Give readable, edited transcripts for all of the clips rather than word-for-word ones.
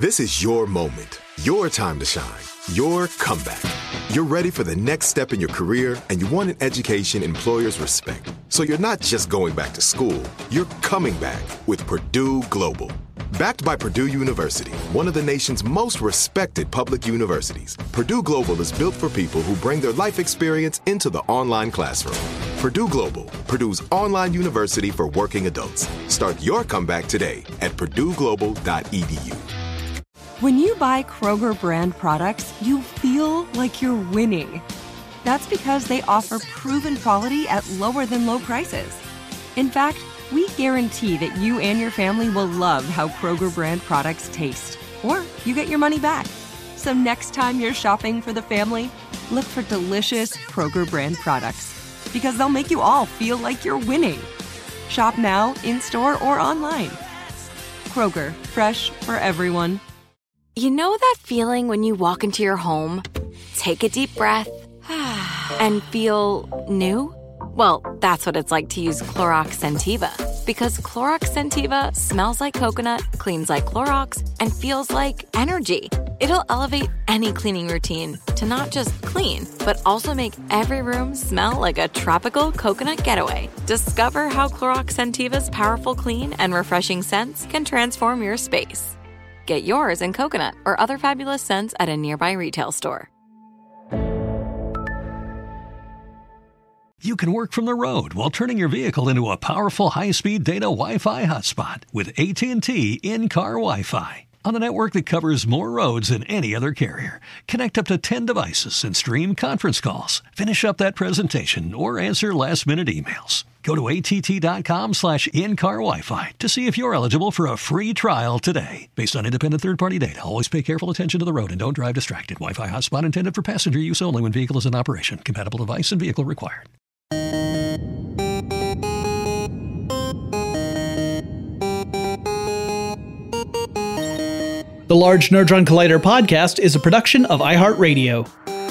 This is your moment, your time to shine, your comeback. You're ready for the next step in your career, and you want an education employers respect. So you're not just going back to school, you're coming back with Purdue Global. Backed by Purdue University, one of the nation's most respected public universities, Purdue Global is built for people who bring their life experience into the online classroom. Purdue Global, Purdue's online university for working adults. Start your comeback today at purdueglobal.edu. When you buy Kroger brand products, you feel like you're winning. That's because they offer proven quality at lower than low prices. In fact, we guarantee that you and your family will love how Kroger brand products taste, or you get your money back. So next time you're shopping for the family, look for delicious Kroger brand products, because they'll make you all feel like you're winning. Shop now, in-store, or online. Kroger, fresh for everyone. You know that feeling when you walk into your home, take a deep breath, and feel new? Well, that's what it's like to use Clorox Scentiva. Because Clorox Scentiva smells like coconut, cleans like Clorox, and feels like energy. It'll elevate any cleaning routine to not just clean, but also make every room smell like a tropical coconut getaway. Discover how Clorox Scentiva's powerful clean and refreshing scents can transform your space. Get yours in coconut or other fabulous scents at a nearby retail store. You can work from the road while turning your vehicle into a powerful high-speed data Wi-Fi hotspot with AT&T in-car Wi-Fi. On a network that covers more roads than any other carrier. Connect up to 10 devices and stream conference calls. Finish up that presentation or answer last-minute emails. Go to att.com/in-car Wi-Fi to see if you're eligible for a free trial today. Based on independent third-party data, always pay careful attention to the road and don't drive distracted. Wi-Fi hotspot intended for passenger use only when vehicle is in operation. Compatible device and vehicle required. The Large Nerdron Collider podcast is a production of iHeartRadio.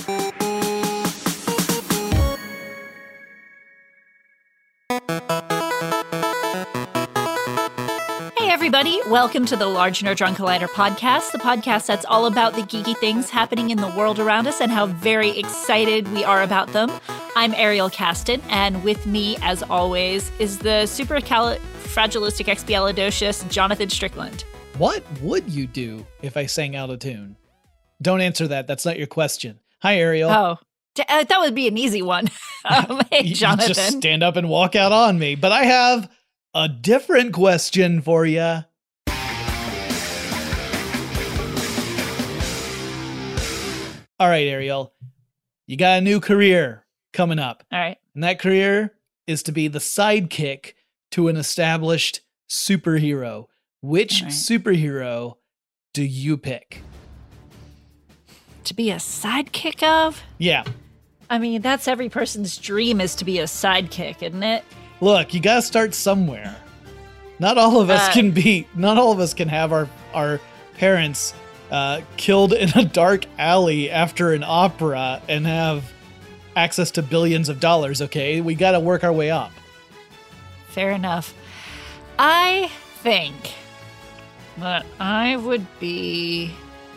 Hey everybody, welcome to the Large Nerdron Collider podcast, the podcast that's all about the geeky things happening in the world around us and how very excited we are about them. I'm Ariel Caston, and with me, as always, is the supercalifragilisticexpialidocious Jonathan Strickland. What would you do if I sang out of tune? Don't answer that. That's not your question. Hi, Ariel. Oh, that would be an easy one. Hey, Jonathan. You just stand up and walk out on me. But I have a different question for you. All right, Ariel. You got a new career coming up. All right. And that career is to be the sidekick to an established superhero. Which superhero do you pick? To be a sidekick of? Yeah. I mean, that's every person's dream, is to be a sidekick, isn't it? Look, you gotta start somewhere. Not all of us can have our parents killed in a dark alley after an opera and have access to billions of dollars, okay? We gotta work our way up. Fair enough. I think that I would be...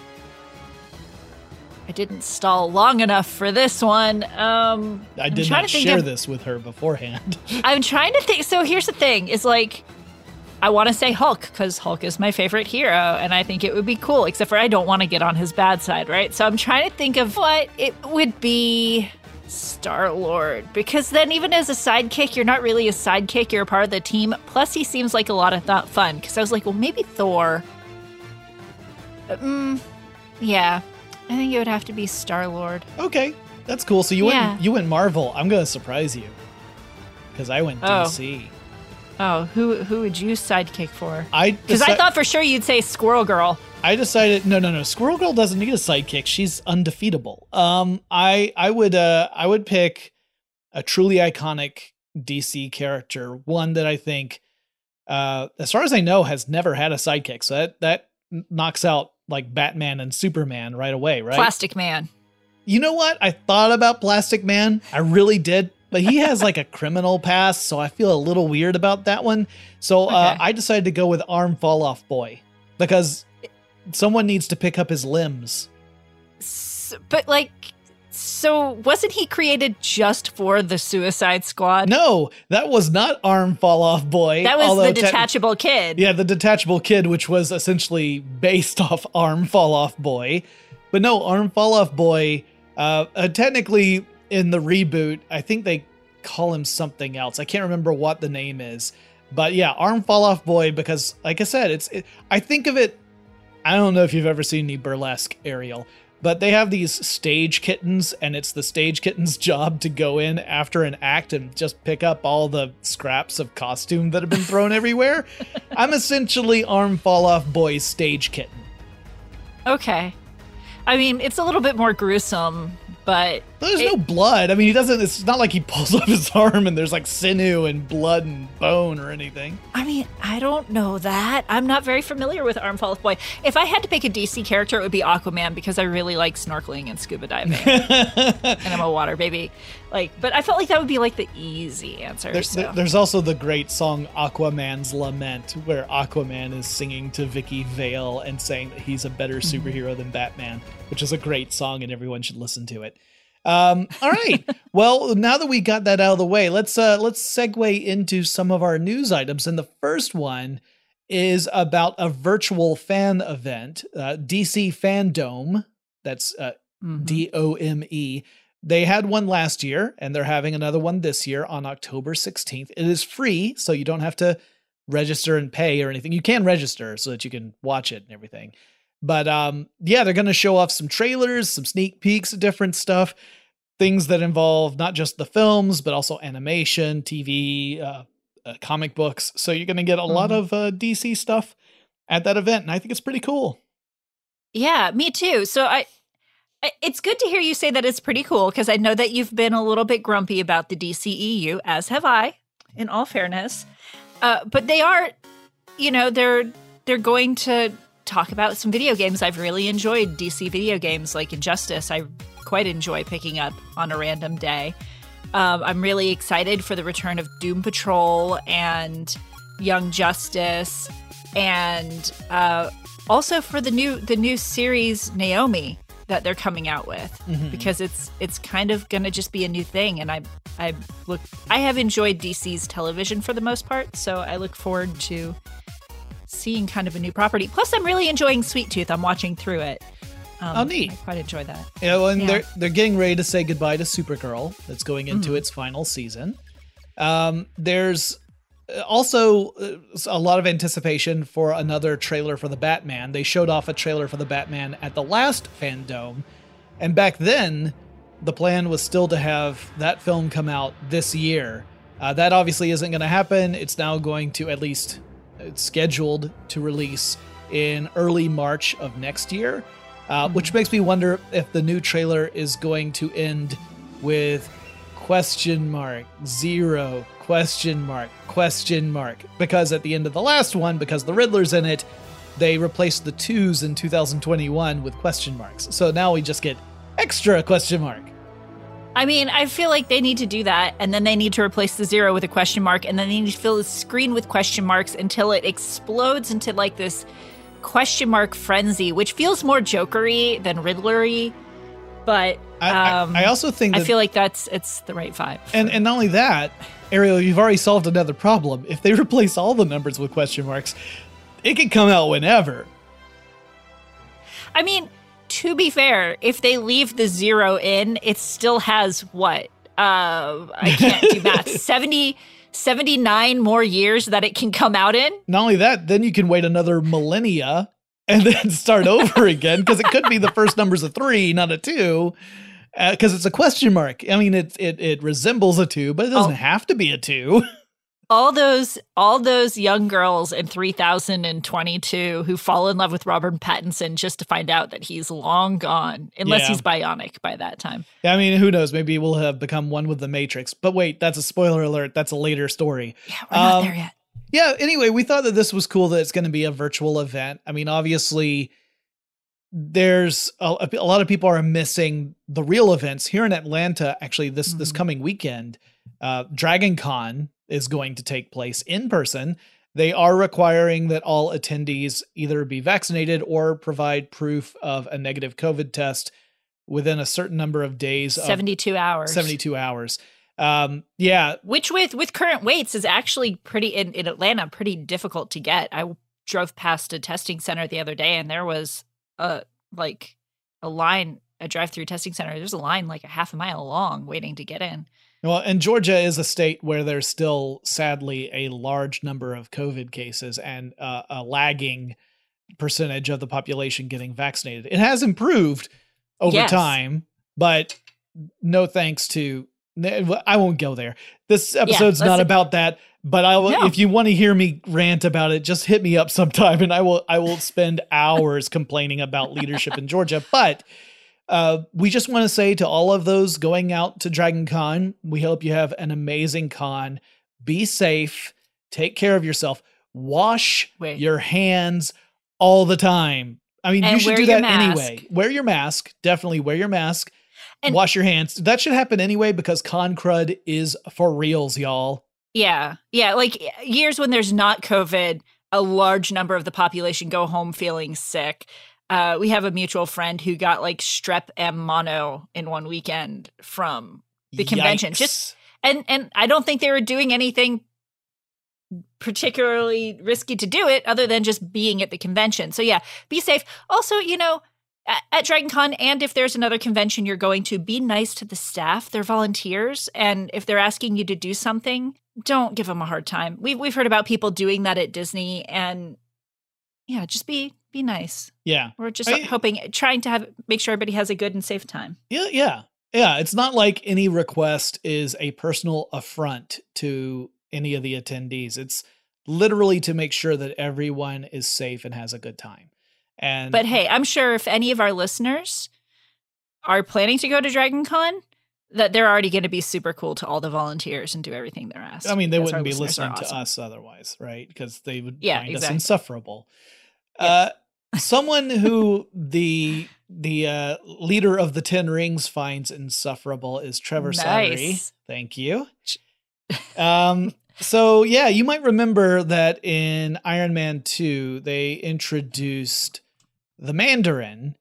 I didn't stall long enough for this one. I did not share this with her beforehand. I'm trying to think. So here's the thing, is like, I want to say Hulk, because Hulk is my favorite hero, and I think it would be cool, except for I don't want to get on his bad side, right? So I'm trying to think of what it would be. Star-Lord, because then even as a sidekick, you're not really a sidekick, you're a part of the team. Plus, he seems like a lot of fun, because I was like, well, maybe Thor. Yeah, I think it would have to be Star-Lord. Okay, that's cool. So you went Marvel. I'm going to surprise you, because I went DC. Oh, who would you sidekick for? Because I thought for sure you'd say Squirrel Girl. I decided no. Squirrel Girl doesn't need a sidekick. She's undefeatable. I would pick a truly iconic DC character, one that I think, as far as I know, has never had a sidekick. So that knocks out like Batman and Superman right away, right? Plastic Man. You know what? I thought about Plastic Man. I really did. But he has like a criminal past, so I feel a little weird about that one. So I decided to go with Arm Fall Off Boy, because someone needs to pick up his limbs. But like, so wasn't he created just for the Suicide Squad? No, that was not Arm Fall Off Boy. That was the detachable kid. Yeah, the detachable kid, which was essentially based off Arm Fall Off Boy. But no, Arm Fall Off Boy, technically in the reboot, I think they call him something else. I can't remember what the name is. But yeah, Arm Fall Off Boy, because like I said, I think of it, I don't know if you've ever seen any burlesque, Ariel, but they have these stage kittens, and it's the stage kitten's job to go in after an act and just pick up all the scraps of costume that have been thrown everywhere. I'm essentially Arm Fall Off Boy's stage kitten. Okay. I mean, it's a little bit more gruesome, but there's no blood. I mean, it's not like he pulls up his arm and there's like sinew and blood and bone or anything. I mean, I don't know that. I'm not very familiar with Arm Fall Off Boy. If I had to pick a DC character, it would be Aquaman, because I really like snorkeling and scuba diving. And I'm a water baby. But I felt like that would be like the easy answer. There's also the great song Aquaman's Lament, where Aquaman is singing to Vicky Vale and saying that he's a better superhero than Batman, which is a great song and everyone should listen to it. All right. Well, now that we got that out of the way, let's segue into some of our news items. And the first one is about a virtual fan event, DC Fandome. That's DOME. They had one last year, and they're having another one this year on October 16th. It is free, so you don't have to register and pay or anything. You can register so that you can watch it and everything. But yeah, they're going to show off some trailers, some sneak peeks of different stuff, things that involve not just the films, but also animation, TV, comic books. So you're going to get a lot of DC stuff at that event, and I think it's pretty cool. Yeah, me too. So it's good to hear you say that it's pretty cool, because I know that you've been a little bit grumpy about the DCEU, as have I, in all fairness. But they are, they're going to talk about some video games. I've really enjoyed DC video games like Injustice. I quite enjoy picking up on a random day. I'm really excited for the return of Doom Patrol and Young Justice, and also for the new series Naomi that they're coming out with, because it's kind of going to just be a new thing. And I have enjoyed DC's television for the most part, so I look forward to seeing kind of a new property. Plus, I'm really enjoying Sweet Tooth. I'm watching through it. Neat. I quite enjoy that. Yeah, well, and they're getting ready to say goodbye to Supergirl. That's going into its final season. There's also a lot of anticipation for another trailer for the Batman. They showed off a trailer for the Batman at the last Fandome, and back then, the plan was still to have that film come out this year. That obviously isn't going to happen. It's now going to, at least it's scheduled to release in early March of next year, which makes me wonder if the new trailer is going to end with question mark, 0, question mark, question mark. Because at the end of the last one, because the Riddler's in it, they replaced the 2s in 2021 with question marks. So now we just get extra question mark. I mean, I feel like they need to do that, and then they need to replace the 0 with a question mark, and then they need to fill the screen with question marks until it explodes into like this question mark frenzy, which feels more Joker-y than Riddler-y. But I also think I feel like it's the right vibe. And not only that, Ariel, you've already solved another problem. If they replace all the numbers with question marks, it can come out whenever. I mean, to be fair, if they leave the 0 in, it still has what? I can't do math. 79 more years that it can come out in? Not only that, then you can wait another millennia and then start over again, because it could be the first number's a 3, not a 2, because it's a question mark. I mean, it resembles a 2, but it doesn't have to be a 2. All those young girls in 3022 who fall in love with Robert Pattinson just to find out that he's long gone, unless he's bionic by that time. Yeah, I mean, who knows? Maybe we'll have become one with the Matrix. But wait, that's a spoiler alert. That's a later story. Yeah, we're not there yet. Yeah, anyway, we thought that this was cool that it's going to be a virtual event. I mean, obviously, there's a lot of people are missing the real events. Here in Atlanta, actually, this coming weekend, Dragon Con is going to take place in person. They are requiring that all attendees either be vaccinated or provide proof of a negative COVID test within a certain number of days. 72 hours. 72 hours. Yeah. Which with current weights is actually pretty, in Atlanta, pretty difficult to get. I drove past a testing center the other day and there was a line, a drive-through testing center. There's a line like a half a mile long waiting to get in. Well, and Georgia is a state where there's still, sadly, a large number of COVID cases and a lagging percentage of the population getting vaccinated. It has improved over time, but no thanks to, I won't go there. This episode's not about that, but if you want to hear me rant about it, just hit me up sometime and I will spend hours complaining about leadership in Georgia. But we just want to say to all of those going out to Dragon Con, we hope you have an amazing con. Be safe. Take care of yourself. Wash your hands all the time. I mean, you should do that anyway. Wear your mask. Definitely wear your mask. And wash your hands. That should happen anyway because con crud is for reals, y'all. Yeah. Yeah. Like years when there's not COVID, a large number of the population go home feeling sick. We have a mutual friend who got like strep and mono in one weekend from the convention. Yikes. And I don't think they were doing anything particularly risky to do it other than just being at the convention. So yeah, be safe. Also, at Dragon Con, and if there's another convention you're going to, be nice to the staff. They're volunteers. And if they're asking you to do something, don't give them a hard time. We've heard about people doing that at Disney, and yeah, just be nice. Yeah. We're just trying to make sure everybody has a good and safe time. Yeah. It's not like any request is a personal affront to any of the attendees. It's literally to make sure that everyone is safe and has a good time. But hey, I'm sure if any of our listeners are planning to go to Dragon Con, that they're already going to be super cool to all the volunteers and do everything they're asked. I mean, they wouldn't be listening to us otherwise, right? Because they would find us insufferable. Yeah. Someone who the leader of the 10 Rings finds insufferable is Trevor Slattery. Thank you. So yeah, you might remember that in Iron Man 2, they introduced the Mandarin.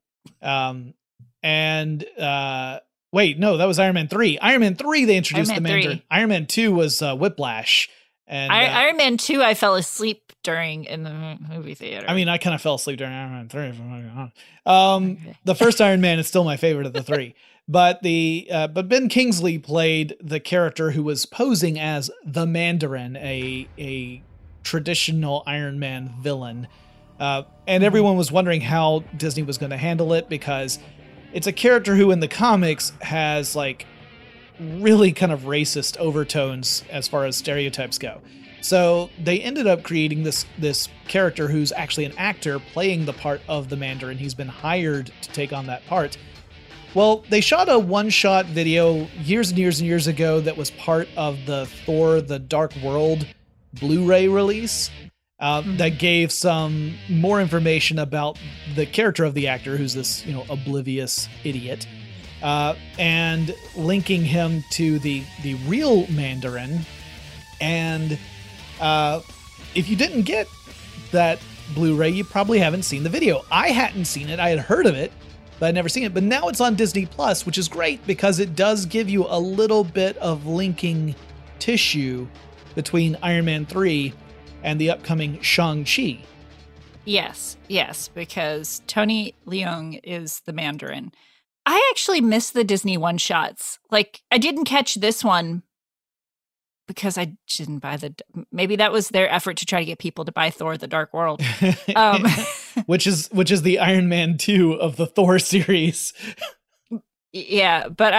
Wait, no, that was Iron Man 3. Iron Man 3, they introduced the Mandarin. 3. Iron Man 2 was Whiplash. And Iron Man 2, I fell asleep during in the movie theater. I mean, I kind of fell asleep during Iron Man 3. The first Iron Man is still my favorite of the three. But Ben Kingsley played the character who was posing as the Mandarin, a traditional Iron Man villain. And everyone was wondering how Disney was going to handle it because it's a character who in the comics has like really kind of racist overtones as far as stereotypes go. So they ended up creating this character who's actually an actor playing the part of the Mandarin. He's been hired to take on that part. Well, they shot a one-shot video years and years and years ago that was part of the Thor: The Dark World Blu-ray release that gave some more information about the character of the actor, who's this, oblivious idiot, and linking him to the real Mandarin. And if you didn't get that Blu-ray, you probably haven't seen the video. I hadn't seen it. I had heard of it, but I'd never seen it. But now it's on Disney Plus, which is great because it does give you a little bit of linking tissue between Iron Man 3 and the upcoming Shang-Chi. Yes, because Tony Leung is the Mandarin. I actually miss the Disney one-shots. Like, I didn't catch this one because I didn't buy maybe that was their effort to try to get people to buy Thor: The Dark World. Which is the Iron Man 2 of the Thor series. Yeah, but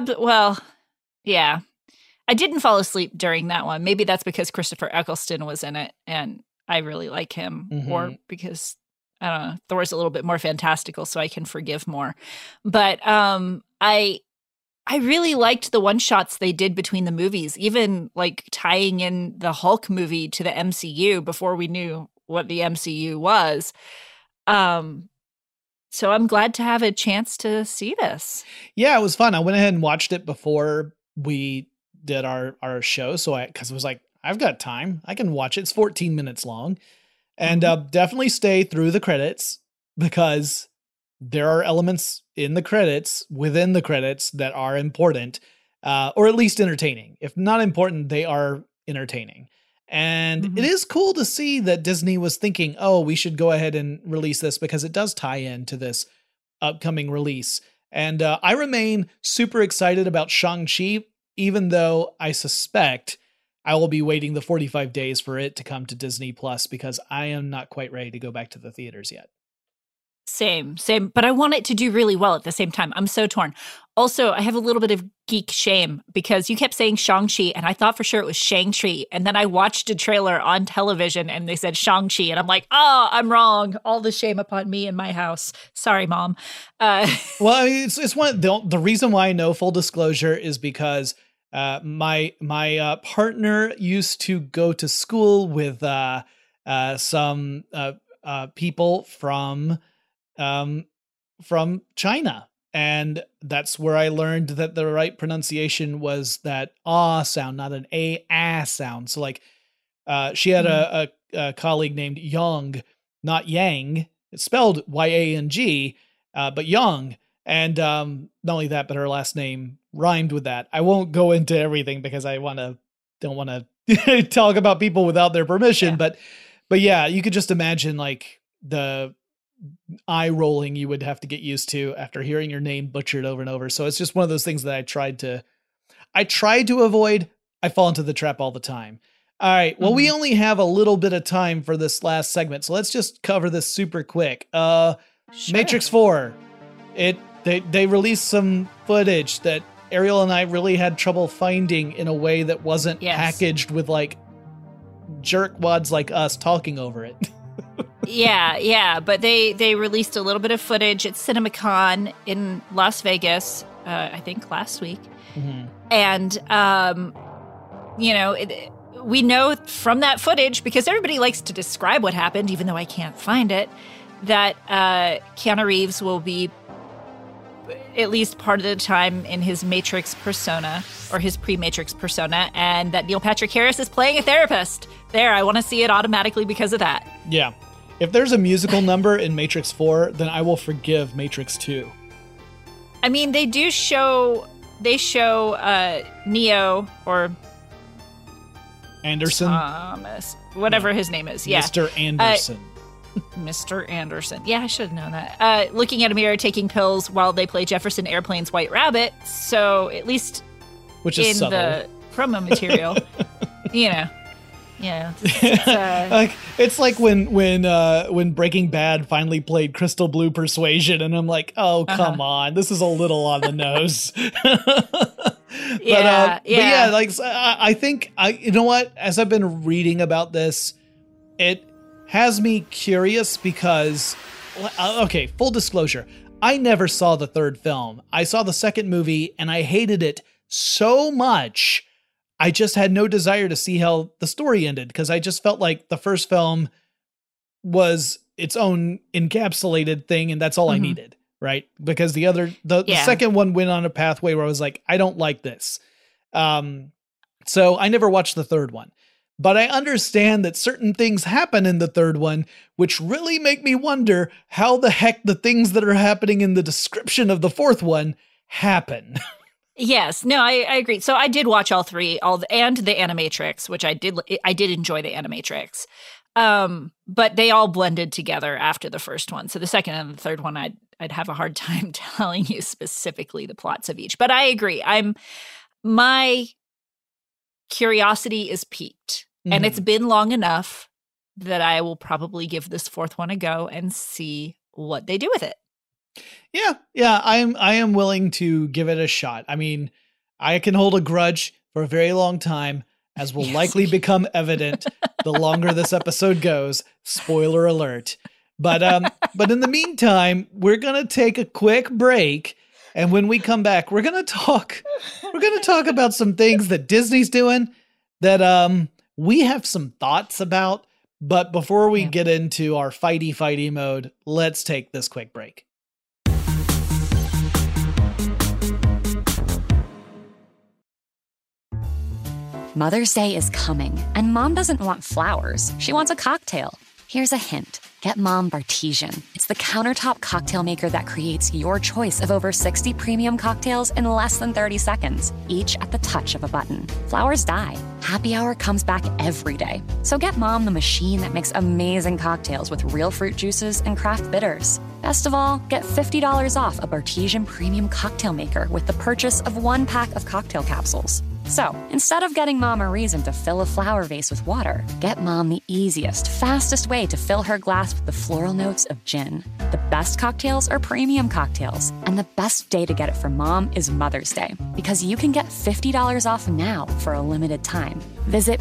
I didn't fall asleep during that one. Maybe that's because Christopher Eccleston was in it and I really like him, or because, I don't know, Thor's a little bit more fantastical, so I can forgive more. But I really liked the one-shots they did between the movies, even like tying in the Hulk movie to the MCU before we knew what the MCU was. So I'm glad to have a chance to see this. Yeah, it was fun. I went ahead and watched it before we did our show. So because it was like, I've got time. I can watch it. It's 14 minutes long. And definitely stay through the credits, because there are elements in the credits, within the credits, that are important, or at least entertaining. If not important, they are entertaining. And it is cool to see that Disney was thinking, oh, we should go ahead and release this, because it does tie into this upcoming release. And I remain super excited about Shang-Chi, even though I suspect I will be waiting the 45 days for it to come to Disney Plus, because I am not quite ready to go back to the theaters yet. Same. But I want it to do really well at the same time. I'm so torn. Also, I have a little bit of geek shame, because you kept saying Shang-Chi and I thought for sure it was Shang-Chi. And then I watched a trailer on television and they said Shang-Chi. And I'm like, I'm wrong. All the shame upon me in my house. Sorry, Mom. Well, I mean, it's one, the reason why I know, full disclosure, is because my partner used to go to school with some people from China. And that's where I learned that the right pronunciation was that ah sound, not an ah sound. So like, she had a colleague named Yang, not Yang. It's spelled Y-A-N-G, but Yang. And not only that, but her last name rhymed with that. I won't go into everything because I don't want to talk about people without their permission. Yeah. But yeah, you could just imagine like the eye rolling you would have to get used to after hearing your name butchered over and over. So it's just one of those things that I tried to avoid. I fall into the trap all the time. All right. Well, we only have a little bit of time for this last segment, so let's just cover this super quick. Sure. Matrix 4. They released some footage that Ariel and I really had trouble finding in a way that wasn't packaged with like jerkwads like us talking over it. Yeah, but they released a little bit of footage at CinemaCon in Las Vegas, I think last week. And, we know from that footage, because everybody likes to describe what happened, even though I can't find it, that Keanu Reeves will be at least part of the time in his Matrix persona, or his pre-Matrix persona, and that Neil Patrick Harris is playing a therapist. There, I want to see it automatically because of that. Yeah. If there's a musical number in Matrix 4, then I will forgive Matrix 2. I mean, they show Neo, or Anderson? Thomas, whatever his name is. Yeah. Mr. Anderson. Mr. Anderson. Yeah, I should have known that. Looking at a mirror, taking pills while they play Jefferson Airplane's White Rabbit. So at least which is in subtle. The promo material, Yeah, it's like when Breaking Bad finally played Crystal Blue Persuasion, and I'm like, oh come on, this is a little on the nose. But yeah, like I think you know what? As I've been reading about this, it has me curious because, okay, full disclosure, I never saw the third film. I saw the second movie and I hated it so much. I just had no desire to see how the story ended, because I just felt like the first film was its own encapsulated thing, and that's all I needed, right? Because the second one went on a pathway where I was like, I don't like this. So I never watched the third one. But I understand that certain things happen in the third one, which really make me wonder how the heck the things that are happening in the description of the fourth one happen. Yes, no, I agree. So I did watch all three, and the Animatrix, which I did enjoy the Animatrix. But they all blended together after the first one. So the second and the third one, I'd have a hard time telling you specifically the plots of each. But I agree. My curiosity is piqued, and it's been long enough that I will probably give this fourth one a go and see what they do with it. Yeah, I am willing to give it a shot. I mean, I can hold a grudge for a very long time, as will likely become evident the longer this episode goes. Spoiler alert. But in the meantime, we're gonna take a quick break, and when we come back, we're gonna talk about some things that Disney's doing that we have some thoughts about. But before we get into our fighty mode, let's take this quick break. Mother's Day is coming, and Mom doesn't want flowers. She wants a cocktail. Here's a hint. Get Mom Bartesian. It's the countertop cocktail maker that creates your choice of over 60 premium cocktails in less than 30 seconds, each at the touch of a button. Flowers die. Happy Hour comes back every day. So get Mom the machine that makes amazing cocktails with real fruit juices and craft bitters. Best of all, get $50 off a Bartesian premium cocktail maker with the purchase of 1 pack of cocktail capsules. So, instead of getting Mom a reason to fill a flower vase with water, get Mom the easiest, fastest way to fill her glass with the floral notes of gin. The best cocktails are premium cocktails, and the best day to get it for Mom is Mother's Day, because you can get $50 off now for a limited time. Visit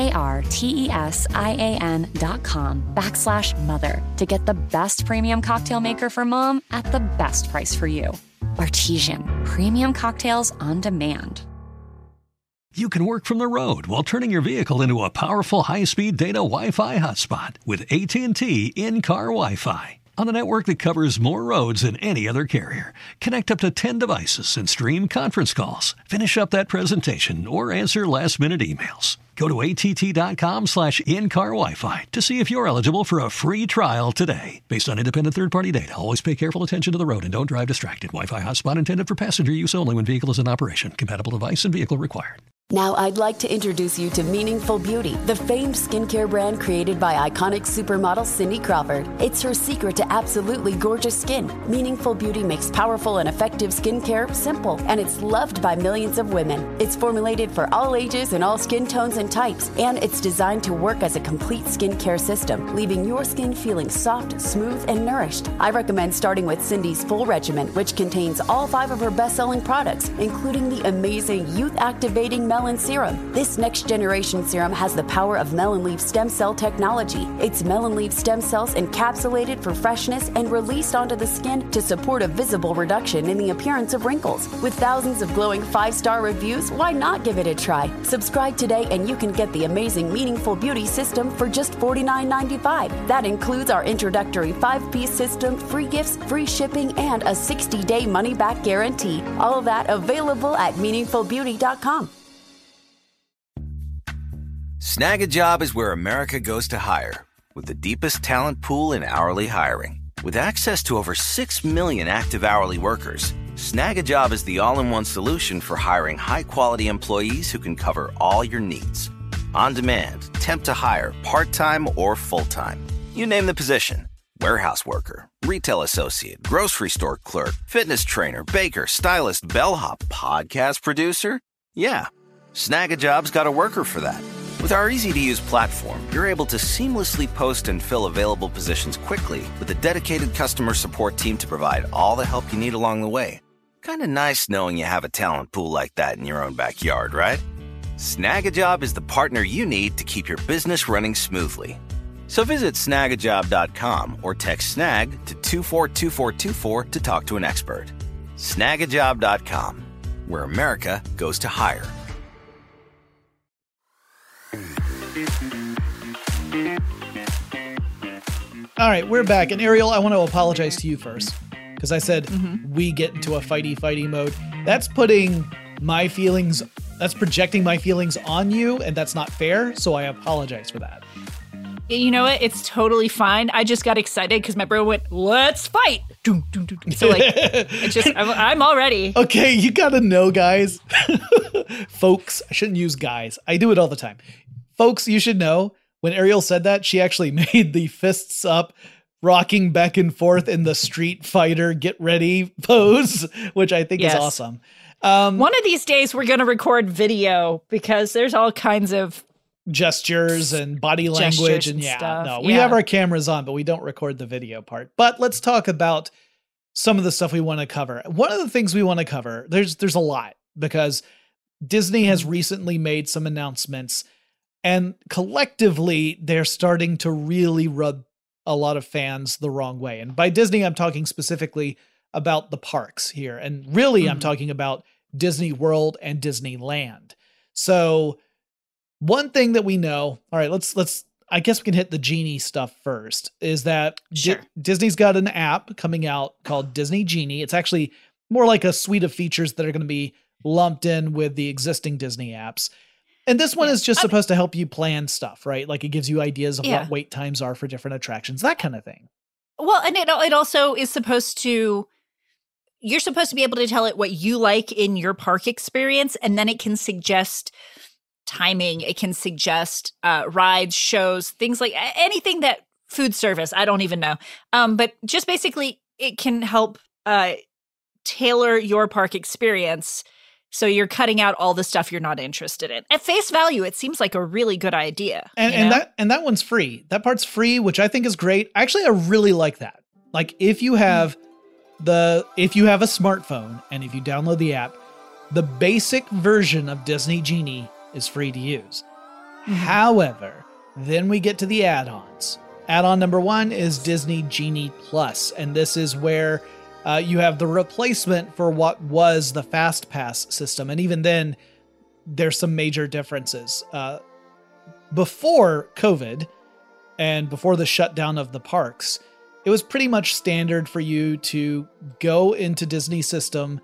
BARTESIAN.com/mother to get the best premium cocktail maker for Mom at the best price for you. Bartesian, premium cocktails on demand. You can work from the road while turning your vehicle into a powerful high-speed data Wi-Fi hotspot with AT&T in-car Wi-Fi. On the network that covers more roads than any other carrier. Connect up to 10 devices and stream conference calls. Finish up that presentation or answer last-minute emails. Go to att.com/in-car Wi-Fi to see if you're eligible for a free trial today. Based on independent third-party data, always pay careful attention to the road and don't drive distracted. Wi-Fi hotspot intended for passenger use only when vehicle is in operation. Compatible device and vehicle required. Now I'd like to introduce you to Meaningful Beauty, the famed skincare brand created by iconic supermodel Cindy Crawford. It's her secret to absolutely gorgeous skin. Meaningful Beauty makes powerful and effective skincare simple, and it's loved by millions of women. It's formulated for all ages and all skin tones and types, and it's designed to work as a complete skincare system, leaving your skin feeling soft, smooth, and nourished. I recommend starting with Cindy's full regimen, which contains all 5 of her best-selling products, including the amazing youth-activating Melon Serum. This next-generation serum has the power of melon leaf stem cell technology. It's melon leaf stem cells encapsulated for freshness and released onto the skin to support a visible reduction in the appearance of wrinkles. With thousands of glowing 5-star reviews, why not give it a try? Subscribe today and you can get the amazing Meaningful Beauty system for just $49.95. That includes our introductory 5-piece system, free gifts, free shipping, and a 60-day money-back guarantee. All of that available at meaningfulbeauty.com. Snag a Job is where America goes to hire, with the deepest talent pool in hourly hiring. With access to over 6 million active hourly workers, Snag a Job is the all-in-one solution for hiring high-quality employees who can cover all your needs. On demand, temp to hire, part-time or full-time. You name the position. Warehouse worker, retail associate, grocery store clerk, fitness trainer, baker, stylist, bellhop, podcast producer. Yeah, Snag a Job's got a worker for that. With our easy-to-use platform, you're able to seamlessly post and fill available positions quickly with a dedicated customer support team to provide all the help you need along the way. Kind of nice knowing you have a talent pool like that in your own backyard, right? Snag a Job is the partner you need to keep your business running smoothly. So visit snagajob.com or text SNAG to 242424 to talk to an expert. Snagajob.com, where America goes to hire. All right, we're back. And Ariel, I want to apologize to you first because I said we get into a fighty mode. That's putting my feelings, that's projecting my feelings on you, and that's not fair. So I apologize for that. You know what? It's totally fine. I just got excited because my bro went, let's fight. So like, I'm all ready. Okay, you got to know, guys. Folks, I shouldn't use guys. I do it all the time. Folks, you should know. When Ariel said that, she actually made the fists up, rocking back and forth in the Street Fighter get ready pose, which I think is awesome. One of these days, we're going to record video because there's all kinds of gestures and body language and stuff. No, we have our cameras on, but we don't record the video part. But let's talk about some of the stuff we want to cover. One of the things we want to cover, there's a lot because Disney has recently made some announcements. And collectively, they're starting to really rub a lot of fans the wrong way. And by Disney, I'm talking specifically about the parks here. And really, I'm talking about Disney World and Disneyland. So one thing that we know, all right, let's I guess we can hit the Genie stuff first, is that Disney's got an app coming out called Disney Genie. It's actually more like a suite of features that are going to be lumped in with the existing Disney apps. And this one is just supposed to help you plan stuff, right? Like it gives you ideas of what wait times are for different attractions, that kind of thing. Well, and it also is supposed to, you're supposed to be able to tell it what you like in your park experience, and then it can suggest timing. It can suggest rides, shows, things like anything that food service, I don't even know. But just basically it can help tailor your park experience. So you're cutting out all the stuff you're not interested in. At face value, it seems like a really good idea. And that one's free. That part's free, which I think is great. Actually, I really like that. Like if you have a smartphone and if you download the app, the basic version of Disney Genie is free to use. Mm-hmm. However, then we get to the add-ons. Add-on number 1 is Disney Genie Plus, and this is where you have the replacement for what was the Fast Pass system. And even then, there's some major differences. Before COVID and before the shutdown of the parks, it was pretty much standard for you to go into Disney system,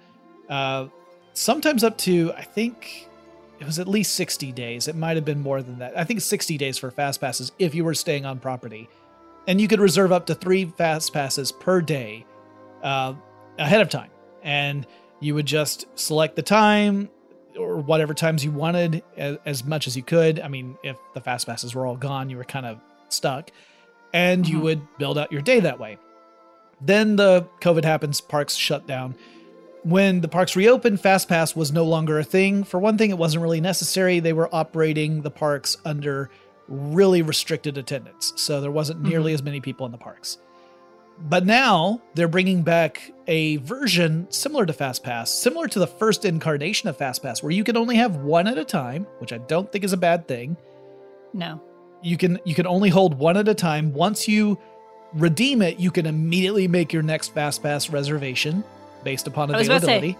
sometimes up to, I think it was at least 60 days. It might have been more than that. I think 60 days for Fast Passes if you were staying on property. And you could reserve up to 3 Fast Passes per day ahead of time, and you would just select the time or whatever times you wanted as much as you could. I mean, if the Fast Passes were all gone, you were kind of stuck, and you would build out your day that way. Then the COVID happens, parks shut down. When the parks reopened, Fast Pass was no longer a thing. For one thing, it wasn't really necessary. They were operating the parks under really restricted attendance, so there wasn't nearly as many people in the parks. But now they're bringing back a version similar to Fast Pass, similar to the first incarnation of Fast Pass, where you can only have one at a time, which I don't think is a bad thing. No. You can only hold one at a time. Once you redeem it, you can immediately make your next Fast Pass reservation based upon availability.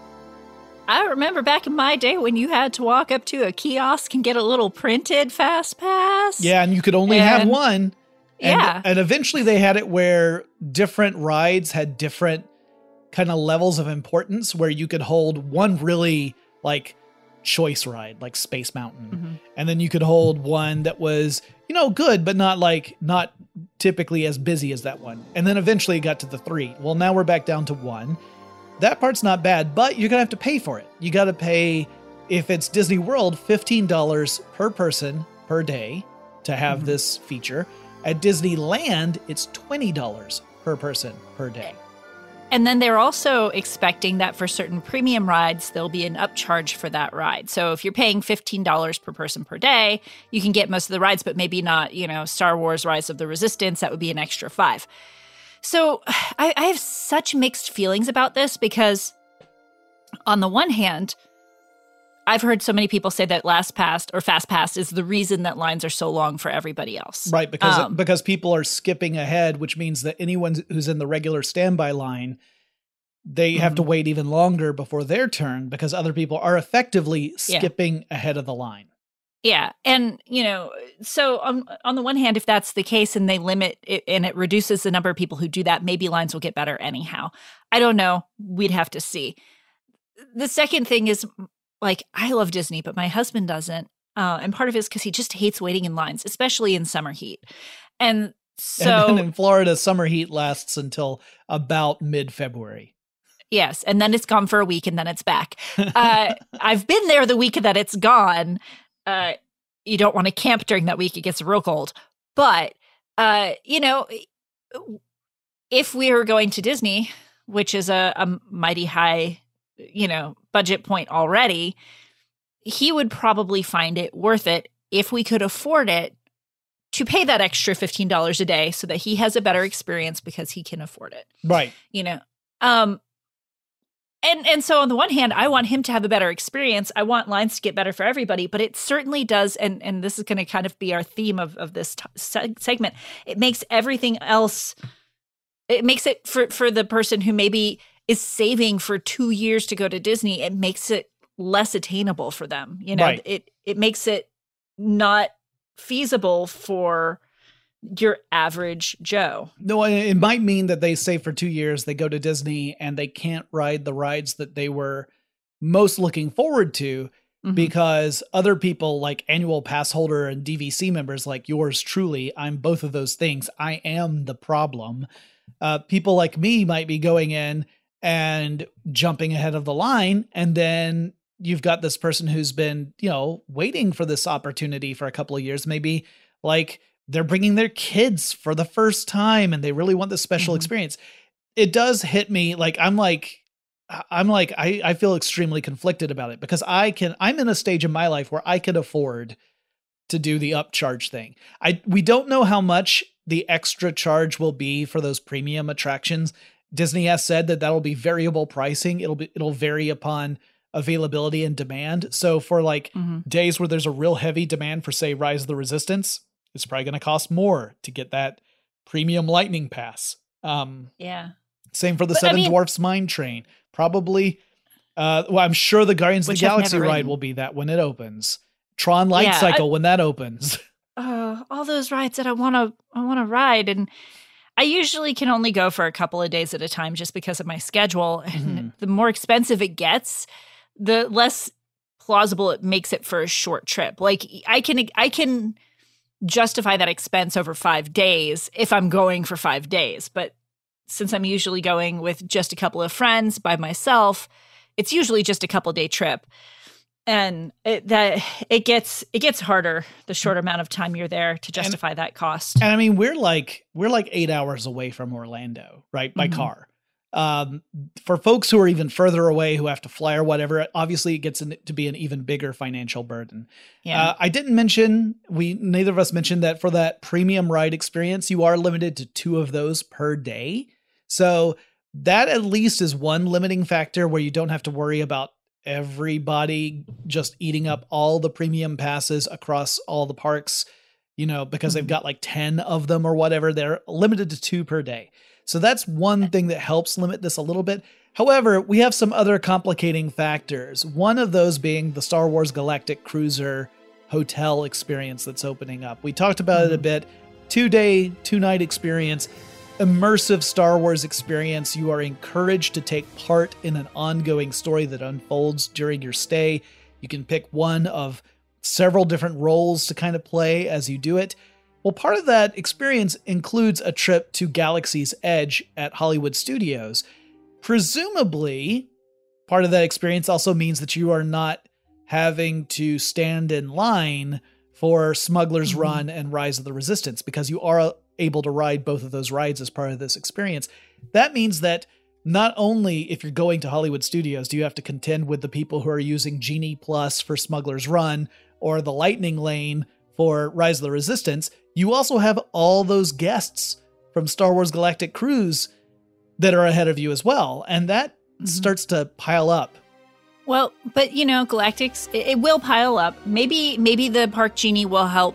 I remember back in my day when you had to walk up to a kiosk and get a little printed Fast Pass. Yeah, and you could only have one. And eventually they had it where different rides had different kind of levels of importance, where you could hold one really like choice ride, like Space Mountain. Mm-hmm. And then you could hold one that was, good, but not typically as busy as that one. And then eventually it got to the 3. Well, now we're back down to 1. That part's not bad, but you're going to have to pay for it. You got to pay, if it's Disney World, $15 per person per day to have this feature. At Disneyland, it's $20 per person per day. And then they're also expecting that for certain premium rides, there'll be an upcharge for that ride. So if you're paying $15 per person per day, you can get most of the rides, but maybe not, Star Wars Rise of the Resistance. That would be an extra $5. So I have such mixed feelings about this because on the one hand, I've heard so many people say that Fast Pass is the reason that lines are so long for everybody else. Right, because people are skipping ahead, which means that anyone who's in the regular standby line, they have to wait even longer before their turn because other people are effectively skipping ahead of the line. Yeah. And, so on the one hand, if that's the case and they limit it and it reduces the number of people who do that, maybe lines will get better anyhow. I don't know. We'd have to see. The second thing is, I love Disney, but my husband doesn't. And part of it is because he just hates waiting in lines, especially in summer heat. And so and in Florida, summer heat lasts until about mid-February. Yes. And then it's gone for a week and then it's back. I've been there the week that it's gone. You don't want to camp during that week. It gets real cold. But, if we were going to Disney, which is a mighty high, budget point already, he would probably find it worth it if we could afford it to pay that extra $15 a day so that he has a better experience because he can afford it. Right. And so on the one hand, I want him to have a better experience. I want lines to get better for everybody, but it certainly does. And this is going to kind of be our theme of this segment. It makes everything else, it makes it for the person who maybe is saving for 2 years to go to Disney, it makes it less attainable for them. Right. It makes it not feasible for your average Joe. No, it might mean that they save for 2 years, they go to Disney and they can't ride the rides that they were most looking forward to because other people like annual pass holder and DVC members like yours truly, I'm both of those things. I am the problem. People like me might be going in and jumping ahead of the line, and then you've got this person who's been, waiting for this opportunity for a couple of years, maybe like they're bringing their kids for the first time and they really want this special experience. It does hit me. I feel extremely conflicted about it because I'm in a stage in my life where I could afford to do the upcharge thing. We don't know how much the extra charge will be for those premium attractions. Disney has said that that'll be variable pricing. It'll vary upon availability and demand. So for days where there's a real heavy demand for, say, Rise of the Resistance, it's probably going to cost more to get that premium lightning pass. Same for the Seven Dwarfs Mine Train. Probably, I'm sure the Guardians of the Galaxy ride will be that when it opens. Tron Light Cycle when that opens. All those rides that I want to ride, and I usually can only go for a couple of days at a time just because of my schedule. And the more expensive it gets, the less plausible it makes it for a short trip. Like I can justify that expense over 5 days if I'm going for 5 days. But since I'm usually going with just a couple of friends by myself, it's usually just a couple day trip. And it gets harder the short amount of time you're there to justify that cost. And I mean, we're like 8 hours away from Orlando, right? By car. For folks who are even further away, who have to fly or whatever, obviously it gets to be an even bigger financial burden. Yeah. I didn't mention, neither of us mentioned that for that premium ride experience, you are limited to 2 of those per day. So that at least is one limiting factor where you don't have to worry about everybody just eating up all the premium passes across all the parks, because they've got like 10 of them or whatever. They're limited to 2 per day. So that's one thing that helps limit this a little bit. However, we have some other complicating factors. One of those being the Star Wars Galactic Cruiser hotel experience that's opening up. We talked about it a bit. 2-day, 2-night experience, immersive Star Wars experience. You are encouraged to take part in an ongoing story that unfolds during your stay. You can pick one of several different roles to kind of play as you do it. Well, part of that experience includes a trip to Galaxy's Edge at Hollywood Studios. Presumably, part of that experience also means that you are not having to stand in line for Smuggler's Run and Rise of the Resistance, because you are able to ride both of those rides as part of this experience. That means that not only if you're going to Hollywood Studios do you have to contend with the people who are using Genie Plus for Smuggler's Run or the Lightning Lane for Rise of the Resistance, you also have all those guests from Star Wars Galactic Cruise that are ahead of you as well. And that starts to pile up. Well, but Galactics, it will pile up. Maybe the Park Genie will help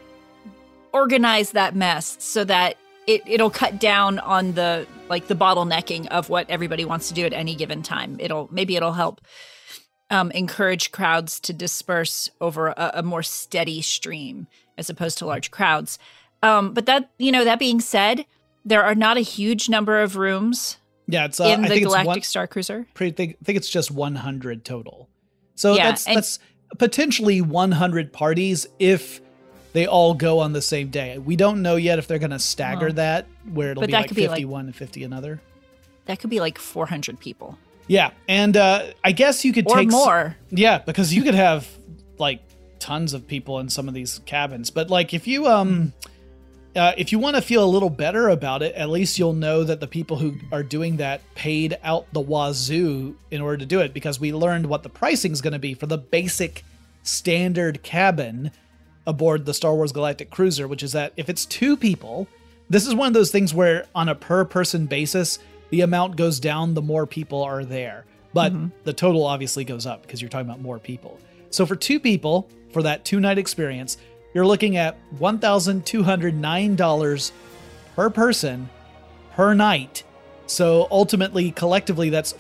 organize that mess so that it'll cut down on the bottlenecking of what everybody wants to do at any given time. It'll help encourage crowds to disperse over a more steady stream as opposed to large crowds. But that being said, there are not a huge number of rooms. Yeah, it's in the Galactic Star Cruiser. I think it's just 100 total. So that's potentially 100 parties if they all go on the same day. We don't know yet if they're going to stagger that, where it'll be like 51 and 50 another. That could be like 400 people. Yeah, and I guess you could take more. Yeah, because you could have like tons of people in some of these cabins. But like if you want to feel a little better about it, at least you'll know that the people who are doing that paid out the wazoo in order to do it, because we learned what the pricing is going to be for the basic standard cabin aboard the Star Wars Galactic Cruiser, which is that if it's 2 people, this is one of those things where on a per person basis, the amount goes down the more people are there. But the total obviously goes up because you're talking about more people. So for 2 people, for that 2-night experience, you're looking at $1,209 per person per night. So ultimately, collectively, that's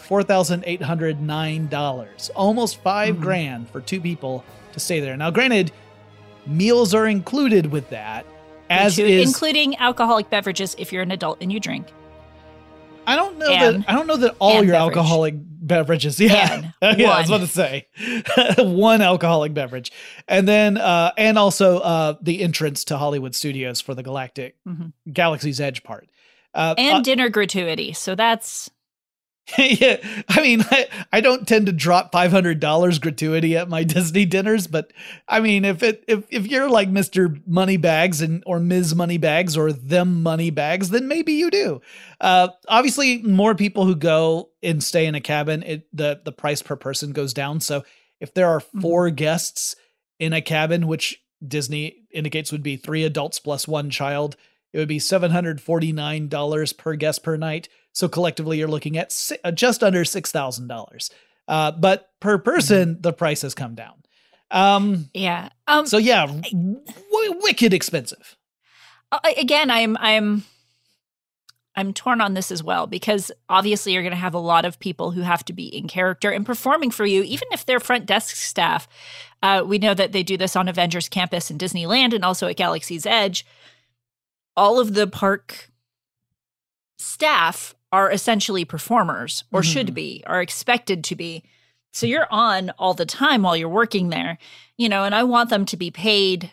$4,809. Almost $5,000 for 2 people to stay there. Now, granted, meals are included with that, including alcoholic beverages if you're an adult and you drink. I don't know that all your alcoholic beverages. Yeah. Yeah, I was about to say one alcoholic beverage. And then, and also the entrance to Hollywood Studios for the Galaxy's Edge part. And dinner gratuity. So that's... Yeah, I mean, I don't tend to drop $500 gratuity at my Disney dinners, but I mean, if you're like Mr. Moneybags or Ms. Moneybags or them Moneybags, then maybe you do. Obviously, more people who go and stay in a cabin, the price per person goes down. So if there are 4 guests in a cabin, which Disney indicates would be 3 adults plus 1 child, it would be $749 per guest per night. So collectively, you're looking at just under $6,000. But per person, the price has come down. Yeah. So yeah, wicked expensive. Again, I'm torn on this as well, because obviously you're going to have a lot of people who have to be in character and performing for you, even if they're front desk staff. We know that they do this on Avengers Campus in Disneyland and also at Galaxy's Edge. All of the park staff are essentially performers, or should be, are expected to be. So you're on all the time while you're working there, and I want them to be paid.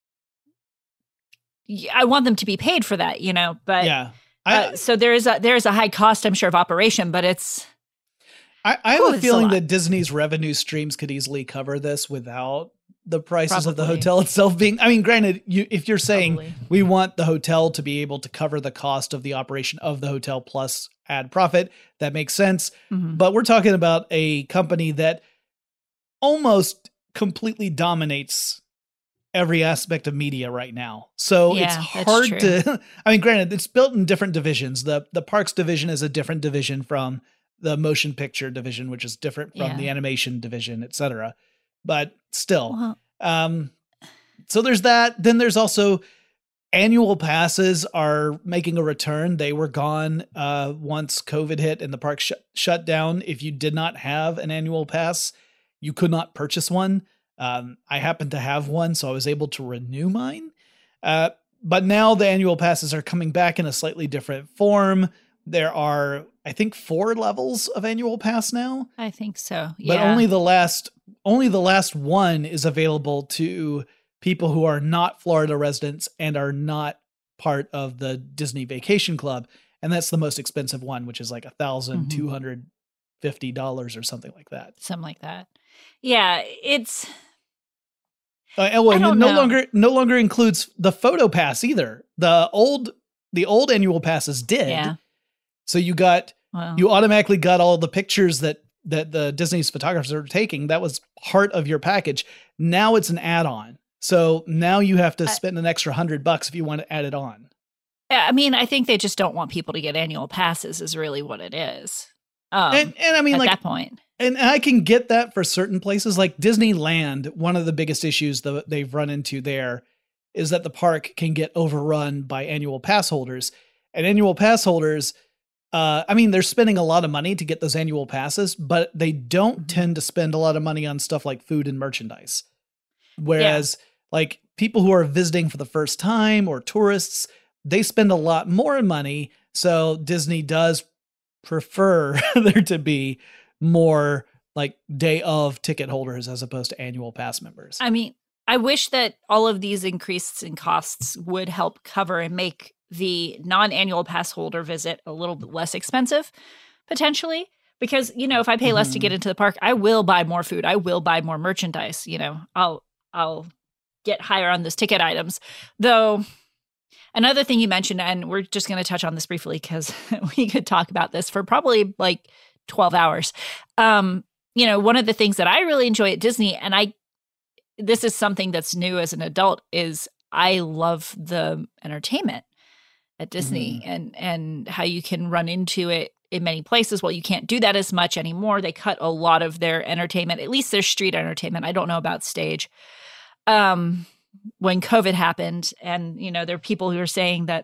I want them to be paid for that, but yeah. So there is a high cost, I'm sure, of operation, but it's... I have a feeling that Disney's revenue streams could easily cover this without the prices of the hotel itself being, I mean, granted, if you're saying we want the hotel to be able to cover the cost of the operation of the hotel plus add profit, that makes sense. But we're talking about a company that almost completely dominates every aspect of media right now. So it's hard to, I mean, granted, it's built in different divisions. The parks division is a different division from the motion picture division, which is different from the animation division, etc. But still, so there's that. Then there's also annual passes are making a return. They were gone once COVID hit and the park shut down. If you did not have an annual pass, you could not purchase one. I happened to have one, so I was able to renew mine. But now the annual passes are coming back in a slightly different form. There are, I think, 4 levels of annual pass now. I think so. Yeah. But only the last one is available to people who are not Florida residents and are not part of the Disney Vacation Club. And that's the most expensive one, which is like $1,250 or something like that. Something like that. Yeah, it's... no longer includes the photo pass either. The old annual passes did. Yeah. So you automatically got all the pictures that the Disney's photographers are taking. That was part of your package. Now it's an add-on. So now you have to spend an extra $100 if you want to add it on. Yeah, I mean, I think they just don't want people to get annual passes is really what it is. And I mean, at like that point. And I can get that for certain places like Disneyland. One of the biggest issues that they've run into there is that the park can get overrun by annual pass holders. And annual pass holders, I mean, they're spending a lot of money to get those annual passes, but they don't tend to spend a lot of money on stuff like food and merchandise. Whereas like people who are visiting for the first time or tourists, they spend a lot more money. So Disney does prefer there to be more like day of ticket holders as opposed to annual pass members. I mean, I wish that all of these increases in costs would help cover and make the non-annual pass holder visit a little bit less expensive, potentially. Because, if I pay less to get into the park, I will buy more food. I will buy more merchandise. I'll get higher on those ticket items. Though, another thing you mentioned, and we're just going to touch on this briefly because we could talk about this for probably like 12 hours. One of the things that I really enjoy at Disney, and this is something that's new as an adult, is I love the entertainment at Disney and how you can run into it in many places. Well, you can't do that as much anymore. They cut a lot of their entertainment, at least their street entertainment. I don't know about stage. When COVID happened, and, there are people who are saying that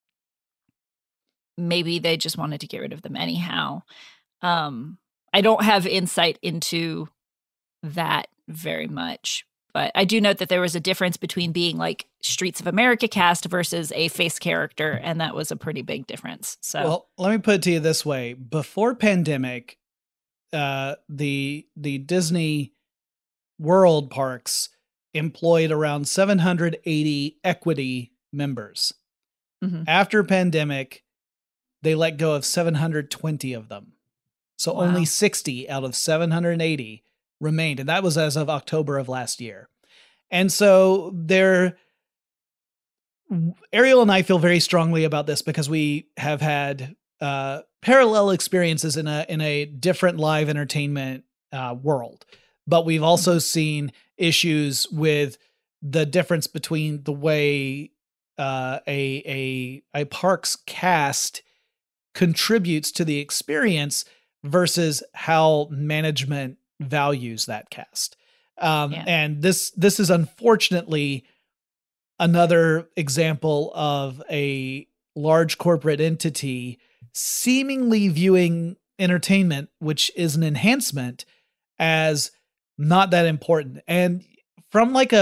maybe they just wanted to get rid of them anyhow. I don't have insight into that very much, but I do note that there was a difference between being like Streets of America cast versus a face character, and that was a pretty big difference. So, well, let me put it to you this way. Before pandemic, the Disney World parks employed around 780 equity members. Mhm. After pandemic, they let go of 720 of them. So Wow. only 60 out of 780 remained. And that was as of October of last year. And so Ariel and I feel very strongly about this because we have had parallel experiences in a different live entertainment world. But we've also seen issues with the difference between the way a park's cast contributes to the experience versus how management values that cast. And this is unfortunately another example of a large corporate entity seemingly viewing entertainment, which is an enhancement, as not that important. And from like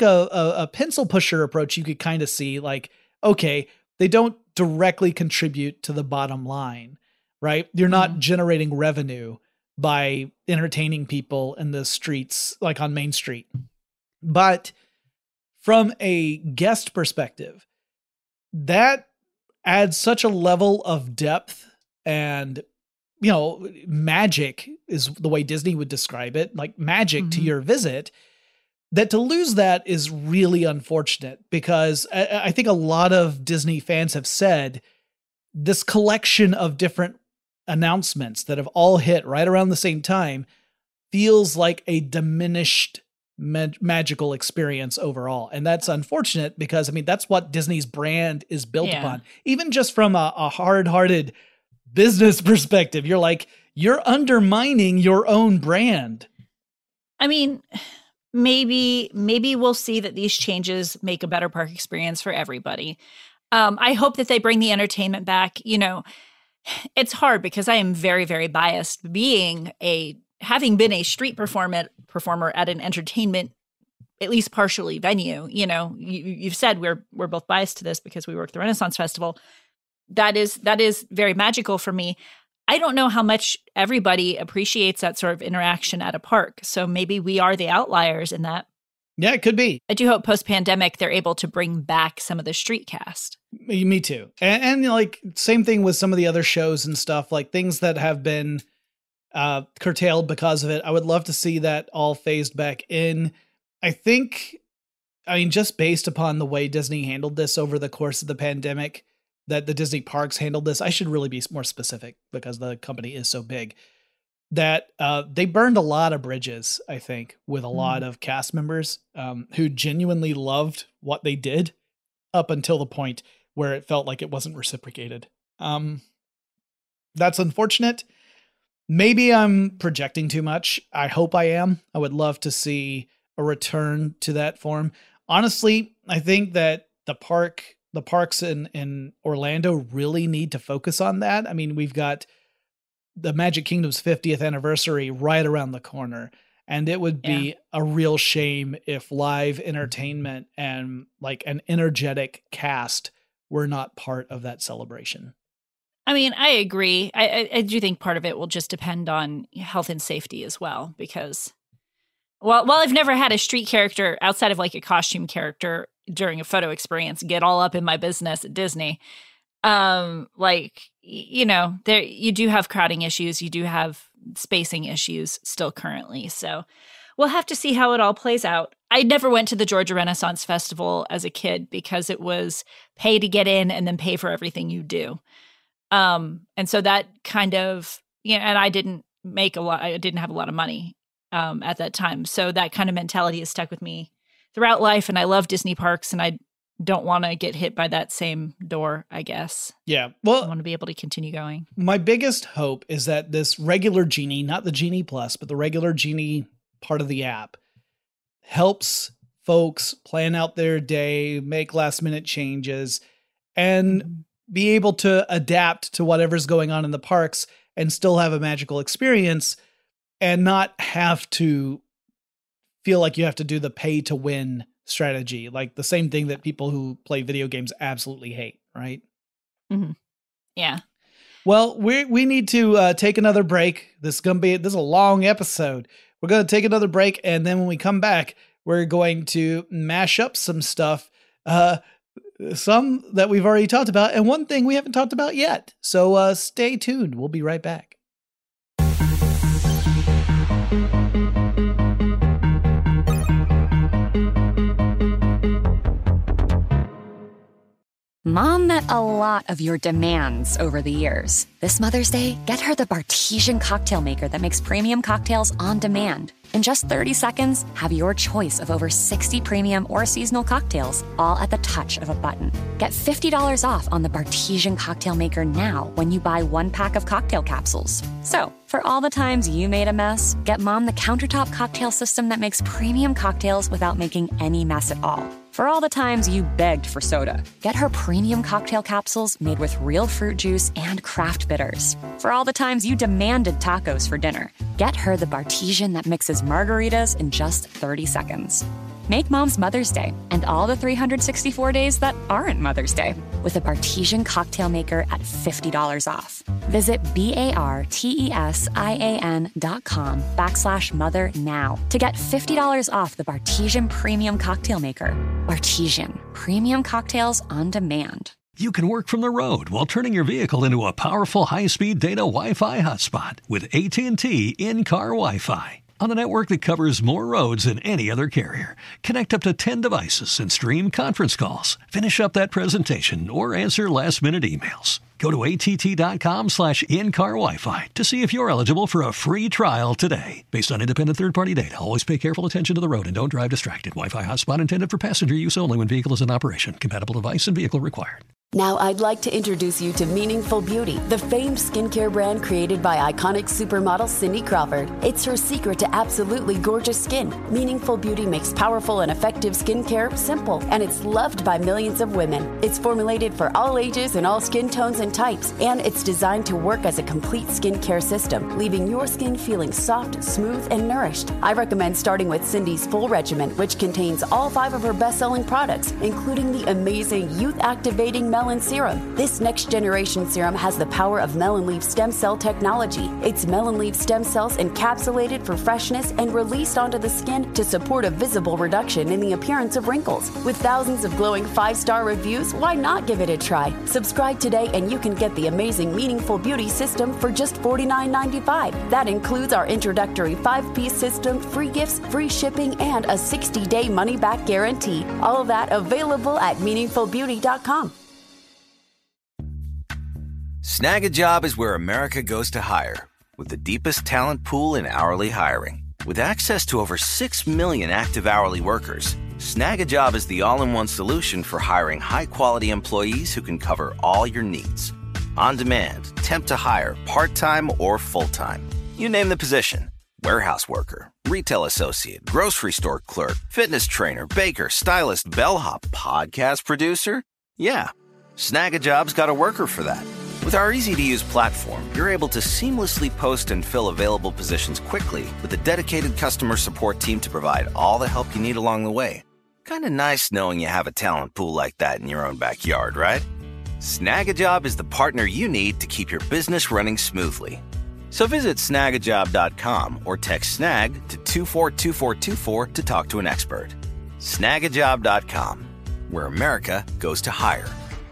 a pencil pusher approach, you could kind of see like, okay, they don't directly contribute to the bottom line, right? You're not generating revenue by entertaining people in the streets, like on Main Street. But from a guest perspective, that adds such a level of depth and, you know, magic is the way Disney would describe it, like magic to your visit, that to lose that is really unfortunate, because I think a lot of Disney fans have said this collection of different announcements that have all hit right around the same time feels like a diminished magical experience overall. And that's unfortunate because, I mean, that's what Disney's brand is built upon. Even just from a hard-hearted business perspective, you're like, you're undermining your own brand. I mean, maybe we'll see that these changes make a better park experience for everybody. I hope that they bring the entertainment back. You know, it's hard because I am very, very biased, having been a street performer at an entertainment, at least partially, venue. You know, you've said we're both biased to this because we work the Renaissance Festival. That is very magical for me. I don't know how much everybody appreciates that sort of interaction at a park. So maybe we are the outliers in that. Yeah, it could be. I do hope post-pandemic they're able to bring back some of the street cast. Me too. And like same thing with some of the other shows and stuff, like things that have been curtailed because of it. I would love to see that all phased back in. I mean, just based upon the way Disney handled this over the course of the pandemic, that the Disney parks handled this, I should really be more specific because the company is so big, that they burned a lot of bridges, I think, with a lot of cast members who genuinely loved what they did up until the point where it felt like it wasn't reciprocated. That's unfortunate. Maybe I'm projecting too much. I hope I am. I would love to see a return to that form. Honestly, I think that the parks in Orlando really need to focus on that. I mean, we've got the Magic Kingdom's 50th anniversary right around the corner, and it would be a real shame if live entertainment and like an energetic cast were not part of that celebration. I mean, I agree. I do think part of it will just depend on health and safety as well, because while I've never had a street character outside of like a costume character during a photo experience get all up in my business at Disney, like, you know, there you do have crowding issues, you do have spacing issues still currently. So we'll have to see how it all plays out. I never went to the Georgia Renaissance Festival as a kid because it was pay to get in and then pay for everything you do. And so that kind of, you know, and I didn't have a lot of money at that time. So that kind of mentality has stuck with me throughout life. And I love Disney parks, and I don't want to get hit by that same door, I guess. Yeah. Well, I want to be able to continue going. My biggest hope is that this regular Genie, not the Genie Plus, but the regular Genie part of the app, helps folks plan out their day, make last minute changes, and be able to adapt to whatever's going on in the parks and still have a magical experience and not have to feel like you have to do the pay to win strategy, like the same thing that people who play video games absolutely hate, right? Mm-hmm. Yeah. Well, we need to take another break. This is a long episode. We're going to take another break, and then when we come back, we're going to mash up some stuff, some that we've already talked about, and one thing we haven't talked about yet. So stay tuned. We'll be right back. Mom met a lot of your demands over the years. This Mother's Day, get her the Bartesian cocktail maker that makes premium cocktails on demand. In just 30 seconds, have your choice of over 60 premium or seasonal cocktails, all at the touch of a button. Get $50 off on the Bartesian cocktail maker now when you buy 1 pack of cocktail capsules. So, for all the times you made a mess, get Mom the countertop cocktail system that makes premium cocktails without making any mess at all. For all the times you begged for soda, get her premium cocktail capsules made with real fruit juice and craft bitters. For all the times you demanded tacos for dinner, get her the Bartesian that mixes margaritas in just 30 seconds. Make Mom's Mother's Day and all the 364 days that aren't Mother's Day with a Bartesian cocktail maker at $50 off. Visit BARTESIAN.com/mother now to get $50 off the Bartesian Premium Cocktail Maker. Bartesian, premium cocktails on demand. You can work from the road while turning your vehicle into a powerful high-speed data Wi-Fi hotspot with AT&T in-car Wi-Fi. On a network that covers more roads than any other carrier. Connect up to 10 devices and stream conference calls. Finish up that presentation or answer last-minute emails. Go to att.com/in-car Wi-Fi to see if you're eligible for a free trial today. Based on independent third-party data, always pay careful attention to the road and don't drive distracted. Wi-Fi hotspot intended for passenger use only when vehicle is in operation. Compatible device and vehicle required. Now I'd like to introduce you to Meaningful Beauty, the famed skincare brand created by iconic supermodel Cindy Crawford. It's her secret to absolutely gorgeous skin. Meaningful Beauty makes powerful and effective skincare simple, and it's loved by millions of women. It's formulated for all ages and all skin tones and types, and it's designed to work as a complete skincare system, leaving your skin feeling soft, smooth, and nourished. I recommend starting with Cindy's full regimen, which contains all 5 of her best-selling products, including the amazing youth-activating Melon Serum. This next-generation serum has the power of melon leaf stem cell technology. It's melon leaf stem cells encapsulated for freshness and released onto the skin to support a visible reduction in the appearance of wrinkles. With thousands of glowing 5-star reviews, why not give it a try? Subscribe today and you can get the amazing Meaningful Beauty system for just $49.95. That includes our introductory 5-piece system, free gifts, free shipping, and a 60-day money-back guarantee. All of that available at meaningfulbeauty.com. Snag a Job is where America goes to hire, with the deepest talent pool in hourly hiring. With access to over 6 million active hourly workers, Snag a Job is the all-in-one solution for hiring high-quality employees who can cover all your needs. On demand, temp to hire, part-time or full-time. You name the position. Warehouse worker, retail associate, grocery store clerk, fitness trainer, baker, stylist, bellhop, podcast producer. Yeah, Snag a Job's got a worker for that. With our easy-to-use platform, you're able to seamlessly post and fill available positions quickly with a dedicated customer support team to provide all the help you need along the way. Kind of nice knowing you have a talent pool like that in your own backyard, right? Snag a Job is the partner you need to keep your business running smoothly. So visit snagajob.com or text SNAG to 242424 to talk to an expert. Snagajob.com, where America goes to hire.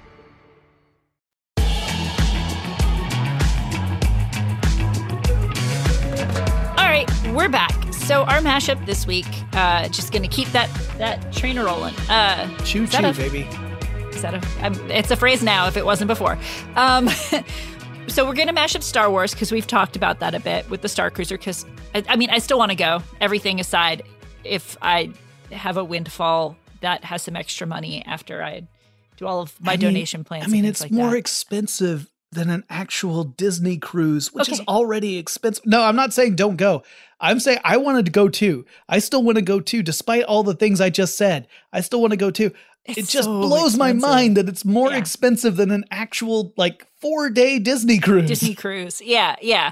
We're back. So our mashup this week, just going to keep that trainer rolling. Choo choo, baby. It's a phrase now if it wasn't before. So we're going to mash up Star Wars because we've talked about that a bit with the Star Cruiser because, I still want to go. Everything aside, if I have a windfall that has some extra money after I do all of my donation plans. It's more expensive than an actual Disney cruise, which is already expensive. No, I'm not saying don't go. I'm saying I wanted to go too. I still want to go too, despite all the things I just said. I still want to go too. It just blows my mind that it's more expensive than an actual 4-day Disney cruise. Yeah.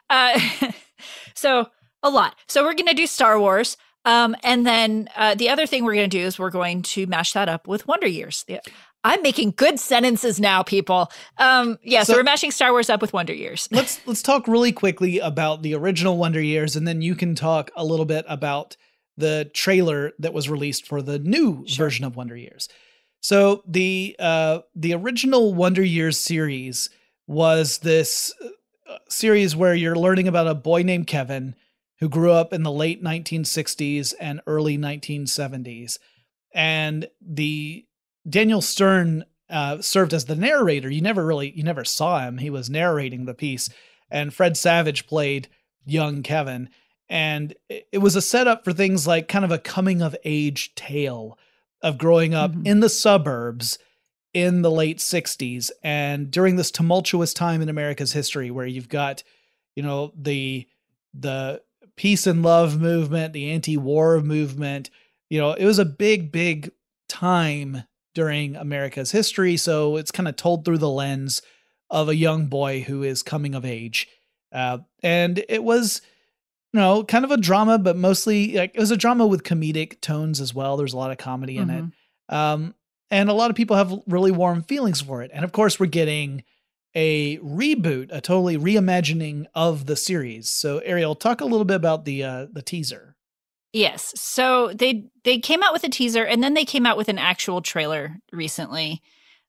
So a lot. So we're going to do Star Wars. And then the other thing we're going to do is we're going to mash that up with Wonder Years. I'm making good sentences now, people. So we're mashing Star Wars up with Wonder Years. Let's talk really quickly about the original Wonder Years, and then you can talk a little bit about the trailer that was released for the new version of Wonder Years. So the original Wonder Years series was this series where you're learning about a boy named Kevin who grew up in the late 1960s and early 1970s. And the Daniel Stern served as the narrator. You never saw him. He was narrating the piece. And Fred Savage played young Kevin. And it was a setup for things like kind of a coming of age tale of growing up in the suburbs in the late 60s. And during this tumultuous time in America's history where you've got, the peace and love movement, the anti-war movement, it was a big, big time during America's history. So it's kind of told through the lens of a young boy who is coming of age. And it was, kind of a drama, but mostly it was a drama with comedic tones as well. There's a lot of comedy in it. And a lot of people have really warm feelings for it. And of course we're getting a reboot, a totally reimagining of the series. So Ariel, talk a little bit about the teaser. Yes. So they came out with a teaser and then they came out with an actual trailer recently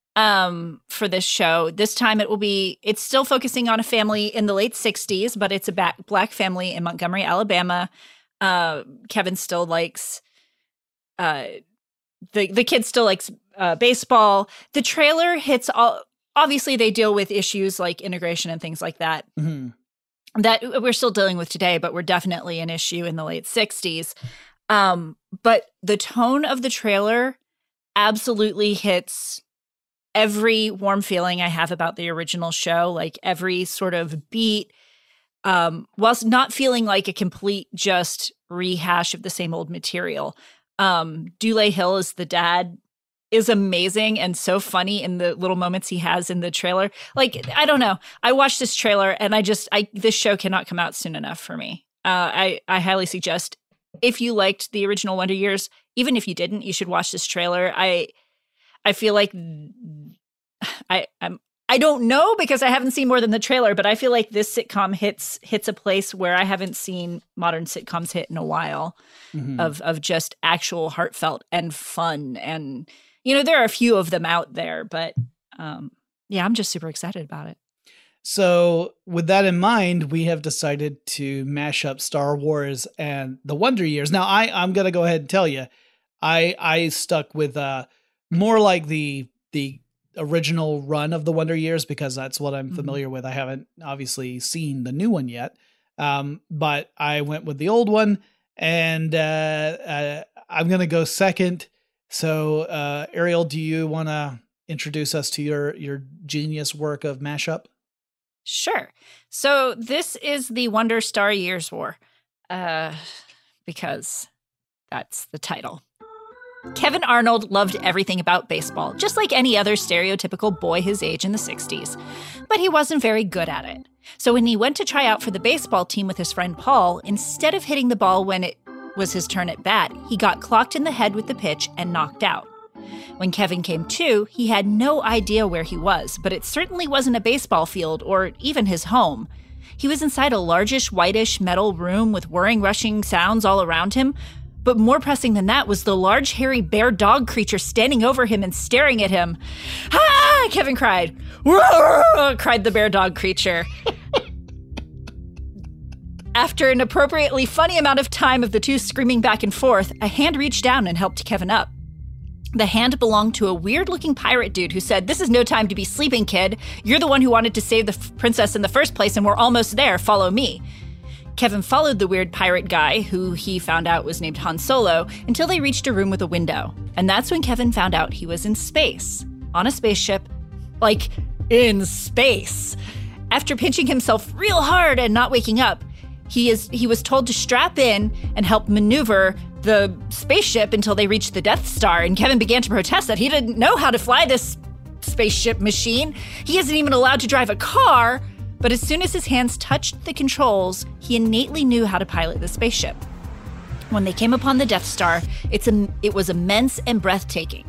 for this show. This time it's still focusing on a family in the late 60s, but it's a black family in Montgomery, Alabama. Kevin still likes, the kid still likes baseball. The trailer hits obviously they deal with issues like integration and things like that. That we're still dealing with today, but we're definitely an issue in the late 60s. But the tone of the trailer absolutely hits every warm feeling I have about the original show, like every sort of beat, whilst not feeling like a complete just rehash of the same old material. Dule Hill as the dad is amazing and so funny in the little moments he has in the trailer. Like, I don't know. I watched this trailer and this show cannot come out soon enough for me. I highly suggest if you liked the original Wonder Years, even if you didn't, you should watch this trailer. I feel like I don't know because I haven't seen more than the trailer, but I feel like this sitcom hits a place where I haven't seen modern sitcoms hit in a while of just actual heartfelt and fun. And, there are a few of them out there, but I'm just super excited about it. So with that in mind, we have decided to mash up Star Wars and the Wonder Years. Now, I'm going to go ahead and tell you, I stuck with more like the original run of the Wonder Years because that's what I'm familiar with. I haven't obviously seen the new one yet, but I went with the old one, and I'm going to go second. So Ariel, do you want to introduce us to your genius work of mashup? Sure. So this is the Wonder Star Years War, because that's the title. Kevin Arnold loved everything about baseball, just like any other stereotypical boy his age in the 60s. But he wasn't very good at it. So when he went to try out for the baseball team with his friend Paul, instead of hitting the ball when it was his turn at bat, he got clocked in the head with the pitch and knocked out. When Kevin came to, he had no idea where he was, but it certainly wasn't a baseball field or even his home. He was inside a largish, whitish metal room with whirring, rushing sounds all around him. But more pressing than that was the large, hairy bear dog creature standing over him and staring at him. "Ah!" Kevin cried. "Roar!" cried the bear dog creature. After an appropriately funny amount of time of the two screaming back and forth, a hand reached down and helped Kevin up. The hand belonged to a weird-looking pirate dude who said, "This is no time to be sleeping, kid. You're the one who wanted to save the princess in the first place, and we're almost there. Follow me." Kevin followed the weird pirate guy, who he found out was named Han Solo, until they reached a room with a window. And that's when Kevin found out he was in space. On a spaceship. Like, in space. After pinching himself real hard and not waking up, he was told to strap in and help maneuver the spaceship until they reached the Death Star, and Kevin began to protest that he didn't know how to fly this spaceship machine. He isn't even allowed to drive a car. But as soon as his hands touched the controls, he innately knew how to pilot the spaceship. When they came upon the Death Star, it was immense and breathtaking.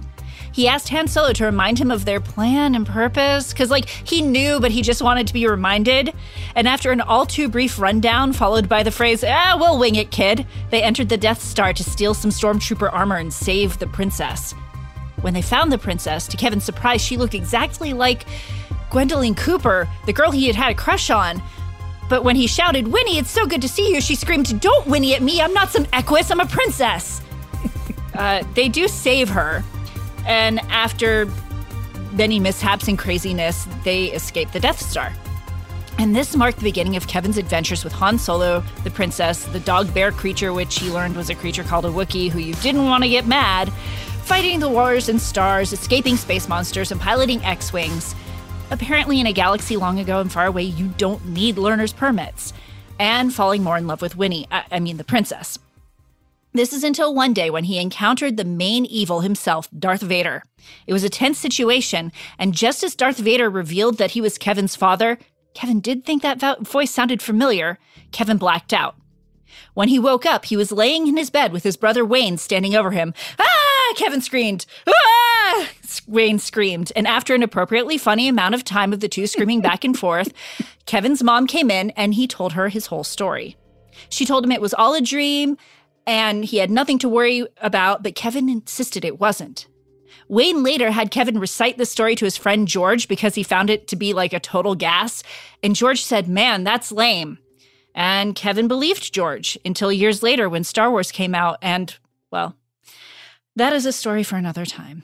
He asked Han Solo to remind him of their plan and purpose, because, like, he knew, but he just wanted to be reminded. And after an all too brief rundown, followed by the phrase, we'll wing it, kid, they entered the Death Star to steal some stormtrooper armor and save the princess. When they found the princess, to Kevin's surprise, she looked exactly like Gwendolyn Cooper, the girl he had a crush on. But when he shouted, "Winnie, it's so good to see you," she screamed, "Don't whinny at me, I'm not some Equus, I'm a princess." They do save her, and after many mishaps and craziness, they escape the Death Star. And this marked the beginning of Kevin's adventures with Han Solo, the princess, the dog-bear creature, which he learned was a creature called a Wookiee who you didn't want to get mad, fighting the wars and stars, escaping space monsters, and piloting X-Wings. Apparently in a galaxy long ago and far away, you don't need learner's permits. And falling more in love with Winnie, the princess. This is until one day when he encountered the main evil himself, Darth Vader. It was a tense situation, and just as Darth Vader revealed that he was Kevin's father, Kevin did think that voice sounded familiar. Kevin blacked out. When he woke up, he was laying in his bed with his brother Wayne standing over him. "Ah!" Kevin screamed. "Ah!" Wayne screamed. And after an appropriately funny amount of time of the two screaming back and forth, Kevin's mom came in and he told her his whole story. She told him it was all a dream and he had nothing to worry about, but Kevin insisted it wasn't. Wayne later had Kevin recite the story to his friend George because he found it to be like a total gas. And George said, "Man, that's lame." And Kevin believed George until years later when Star Wars came out. And, well, that is a story for another time.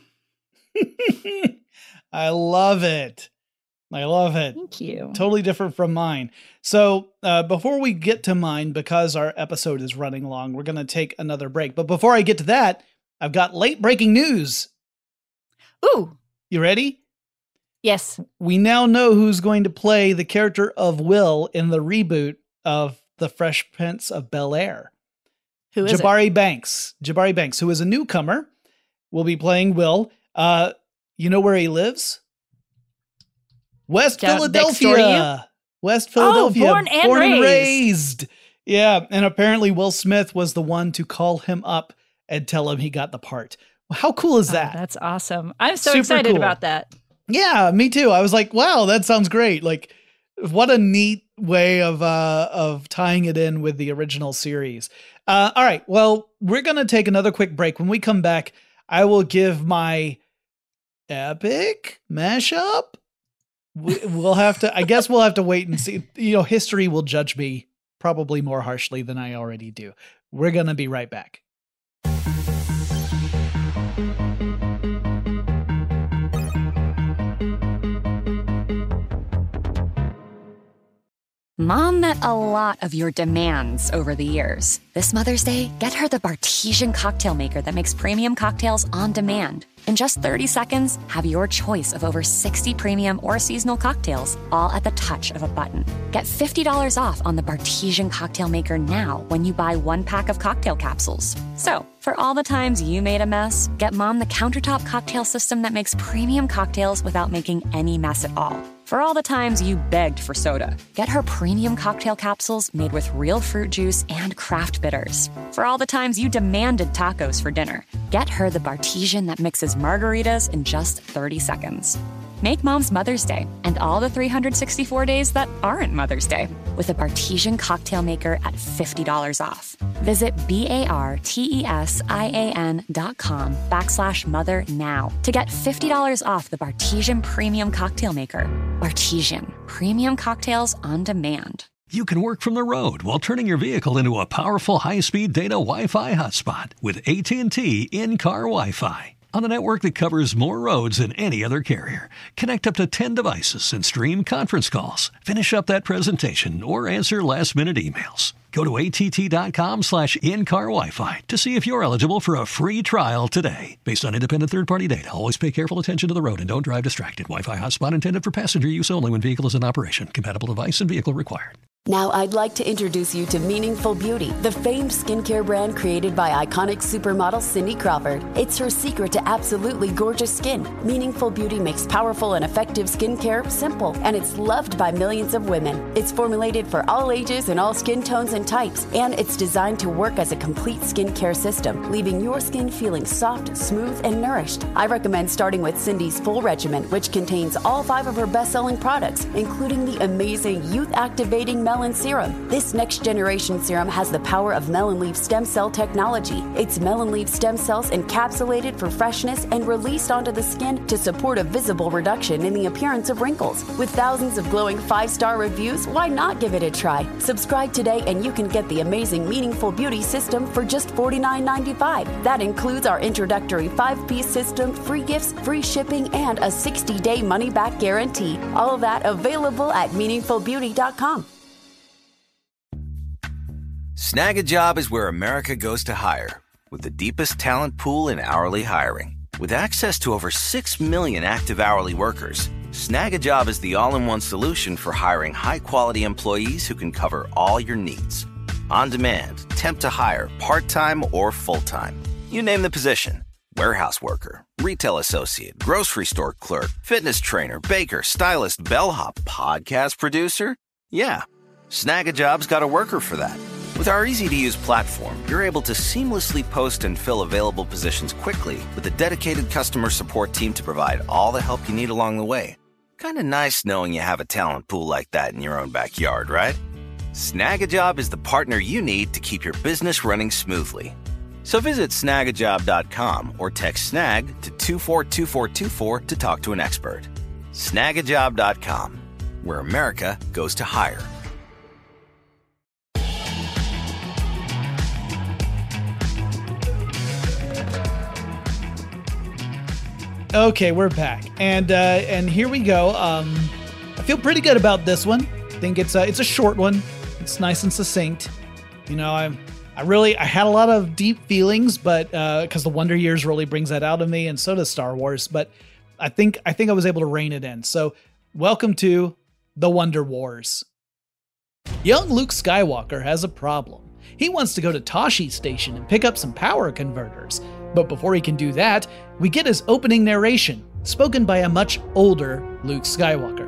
I love it. I love it. Thank you. Totally different from mine. So before we get to mine, because our episode is running long, we're going to take another break. But before I get to that, I've got late breaking news. Ooh. You ready? Yes. We now know who's going to play the character of Will in the reboot of The Fresh Prince of Bel-Air. Who is Jabari Banks. Jabari Banks, who is a newcomer, will be playing Will. You know where he lives? West Philadelphia. West Philadelphia. Born and raised. Yeah, and apparently Will Smith was the one to call him up and tell him he got the part. How cool is that? That's awesome. I'm so Super excited cool. about that. Yeah, me too. I was like, wow, that sounds great. Like, what a neat way of tying it in with the original series. All right, well, we're going to take another quick break. When we come back, I will give my epic mashup. We'll have to, I guess we'll have to wait and see. You know, history will judge me probably more harshly than I already do. We're going to be right back. Mom met a lot of your demands over the years. This Mother's Day, get her the Bartesian cocktail maker that makes premium cocktails on demand. In just 30 seconds, have your choice of over 60 premium or seasonal cocktails, all at the touch of a button. Get $50 off on the Bartesian cocktail maker now when you buy one pack of cocktail capsules. So, for all the times you made a mess, get Mom the countertop cocktail system that makes premium cocktails without making any mess at all. For all the times you begged for soda, get her premium cocktail capsules made with real fruit juice and craft bitters. For all the times you demanded tacos for dinner, get her the Bartesian that mixes margaritas in just 30 seconds. Make Mom's Mother's Day and all the 364 days that aren't Mother's Day with a Bartesian cocktail maker at $50 off. Visit BARTESIAN.com/mother now to get $50 off the Bartesian Premium Cocktail Maker. Bartesian, premium cocktails on demand. You can work from the road while turning your vehicle into a powerful high-speed data Wi-Fi hotspot with AT&T in-car Wi-Fi. On a network that covers more roads than any other carrier. Connect up to 10 devices and stream conference calls. Finish up that presentation or answer last-minute emails. Go to att.com/in-car Wi-Fi to see if you're eligible for a free trial today. Based on independent third-party data, always pay careful attention to the road and don't drive distracted. Wi-Fi hotspot intended for passenger use only when vehicle is in operation. Compatible device and vehicle required. Now I'd like to introduce you to Meaningful Beauty, the famed skincare brand created by iconic supermodel Cindy Crawford. It's her secret to absolutely gorgeous skin. Meaningful Beauty makes powerful and effective skincare simple, and it's loved by millions of women. It's formulated for all ages and all skin tones and types, and it's designed to work as a complete skincare system, leaving your skin feeling soft, smooth, and nourished. I recommend starting with Cindy's full regimen, which contains all 5 of her best-selling products, including the amazing youth-activating Melon Serum. This next-generation serum has the power of melon leaf stem cell technology. It's melon leaf stem cells encapsulated for freshness and released onto the skin to support a visible reduction in the appearance of wrinkles. With thousands of glowing 5-star reviews, why not give it a try? Subscribe today and you can get the amazing Meaningful Beauty system for just $49.95. That includes our introductory 5-piece system, free gifts, free shipping, and a 60-day money-back guarantee. All of that available at meaningfulbeauty.com. Snag a Job is where America goes to hire, with the deepest talent pool in hourly hiring. With access to over 6 million active hourly workers, Snag a Job is the all-in-one solution for hiring high-quality employees who can cover all your needs. On demand, temp to hire, part-time or full-time. You name the position. Warehouse worker, retail associate, grocery store clerk, fitness trainer, baker, stylist, bellhop, podcast producer. Yeah, Snag a Job's got a worker for that. With our easy-to-use platform, you're able to seamlessly post and fill available positions quickly with a dedicated customer support team to provide all the help you need along the way. Kind of nice knowing you have a talent pool like that in your own backyard, right? Snag a Job is the partner you need to keep your business running smoothly. So visit snagajob.com or text snag to 242424 to talk to an expert. Snagajob.com, where America goes to hire. Okay, we're back, and here we go. I feel pretty good about this one. I think it's a short one. It's nice and succinct. You know, I had a lot of deep feelings, but because the Wonder Years really brings that out of me, and so does Star Wars. But I think I was able to rein it in. So, welcome to the Wonder Wars. Young Luke Skywalker has a problem. He wants to go to Tosche Station and pick up some power converters. But before he can do that, we get his opening narration, spoken by a much older Luke Skywalker.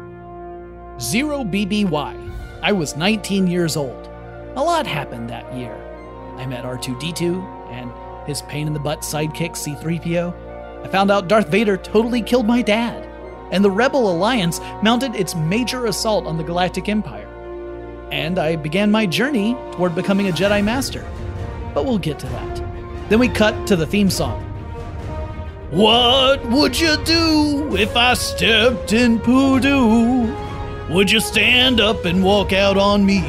0BBY. I was 19 years old. A lot happened that year. I met R2-D2 and his pain-in-the-butt sidekick C-3PO. I found out Darth Vader totally killed my dad. And the Rebel Alliance mounted its major assault on the Galactic Empire. And I began my journey toward becoming a Jedi Master. But we'll get to that. Then we cut to the theme song. What would you do if I stepped in Purdue? Would you stand up and walk out on me?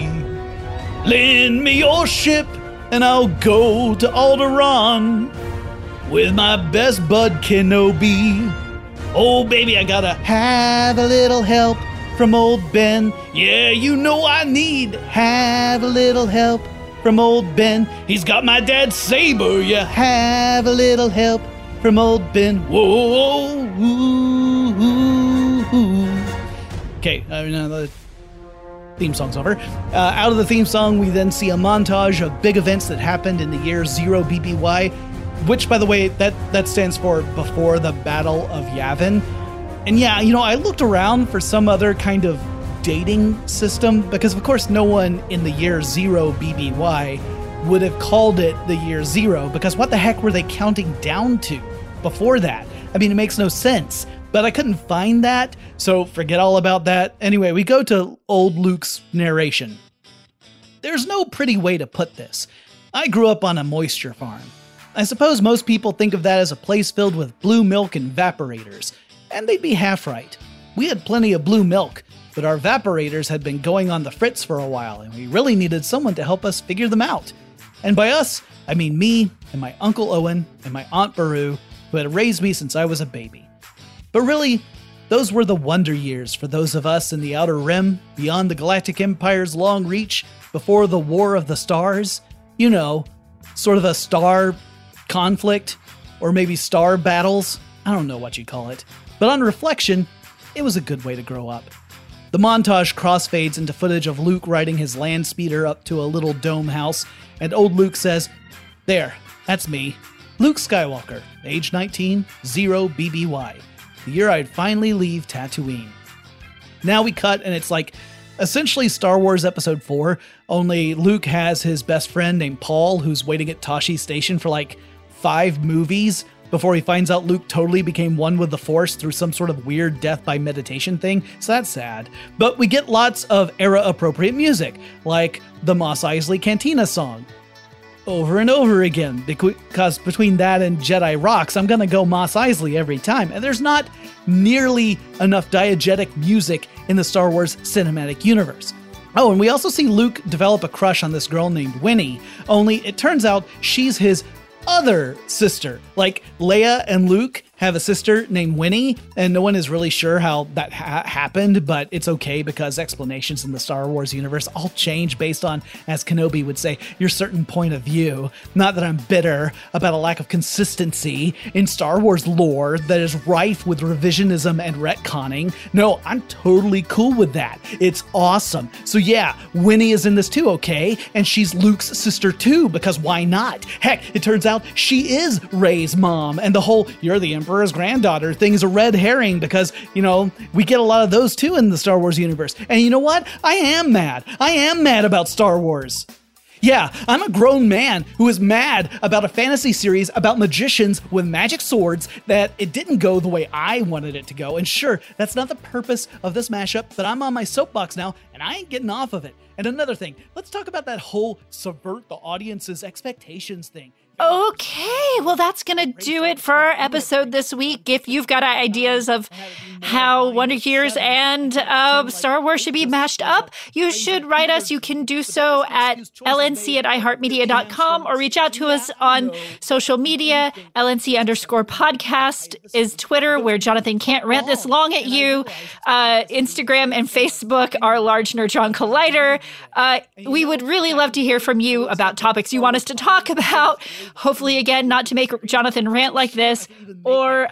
Lend me your ship and I'll go to Alderaan with my best bud Kenobi. Oh baby, I gotta have a little help from old Ben. Yeah, you know I need have a little help from old Ben. He's got my dad's saber. Yeah, have a little help from old Ben. Whoa, ooh, ooh, ooh. Okay, the theme song's over. Out of the theme song, we then see a montage of big events that happened in the year 0BBY, which, by the way, that stands for Before the Battle of Yavin. And yeah, I looked around for some other kind of dating system, because of course no one in the year 0BBY would have called it the year 0, because what the heck were they counting down to before that? I mean, it makes no sense, but I couldn't find that, so forget all about that. Anyway, we go to old Luke's narration. There's no pretty way to put this. I grew up on a moisture farm. I suppose most people think of that as a place filled with blue milk and evaporators, and they'd be half right. We had plenty of blue milk, but our evaporators had been going on the fritz for a while, and we really needed someone to help us figure them out. And by us, I mean me and my Uncle Owen and my Aunt Beru, who had raised me since I was a baby. But really, those were the wonder years for those of us in the Outer Rim, beyond the Galactic Empire's long reach, before the War of the Stars. You know, sort of a star conflict, or maybe star battles. I don't know what you call it. But on reflection, it was a good way to grow up. The montage crossfades into footage of Luke riding his land speeder up to a little dome house, and old Luke says, "There, that's me. Luke Skywalker, age 19, 0 BBY. The year I'd finally leave Tatooine." Now we cut, and it's like essentially Star Wars Episode 4, only Luke has his best friend named Paul, who's waiting at Tashi Station for like 5 movies before he finds out Luke totally became one with the Force through some sort of weird death by meditation thing, so that's sad. But we get lots of era-appropriate music, like the Mos Eisley Cantina song, over and over again, because between that and Jedi Rocks, I'm gonna go Mos Eisley every time, and there's not nearly enough diegetic music in the Star Wars cinematic universe. Oh, and we also see Luke develop a crush on this girl named Winnie, only it turns out she's his other sister. Like, Leia and Luke have a sister named Winnie, and no one is really sure how that happened, but it's okay because explanations in the Star Wars universe all change based on, as Kenobi would say, your certain point of view. Not that I'm bitter about a lack of consistency in Star Wars lore that is rife with revisionism and retconning. No, I'm totally cool with that. It's awesome. So yeah, Winnie is in this too, okay? And she's Luke's sister too, because why not? Heck, it turns out she is Rey's mom, and the whole "you're the Emperor's granddaughter" thing is a red herring because, you know, we get a lot of those too in the Star Wars universe. And you know what? I am mad. I am mad about Star Wars. Yeah, I'm a grown man who is mad about a fantasy series about magicians with magic swords that it didn't go the way I wanted it to go. And sure, that's not the purpose of this mashup, but I'm on my soapbox now and I ain't getting off of it. And another thing, let's talk about that whole subvert the audience's expectations thing. Okay, well, that's going to do it for our episode this week. If you've got ideas of how Wonder Years and Star Wars should be mashed up, you should write us. You can do so at lnc@iheartmedia.com or reach out to us on social media. LNC_podcast is Twitter, where Jonathan can't rant this long at you. Instagram and Facebook are Large Nerdron Collider. We would really love to hear from you about topics you want us to talk about. Hopefully, again, not to make Jonathan rant like this, or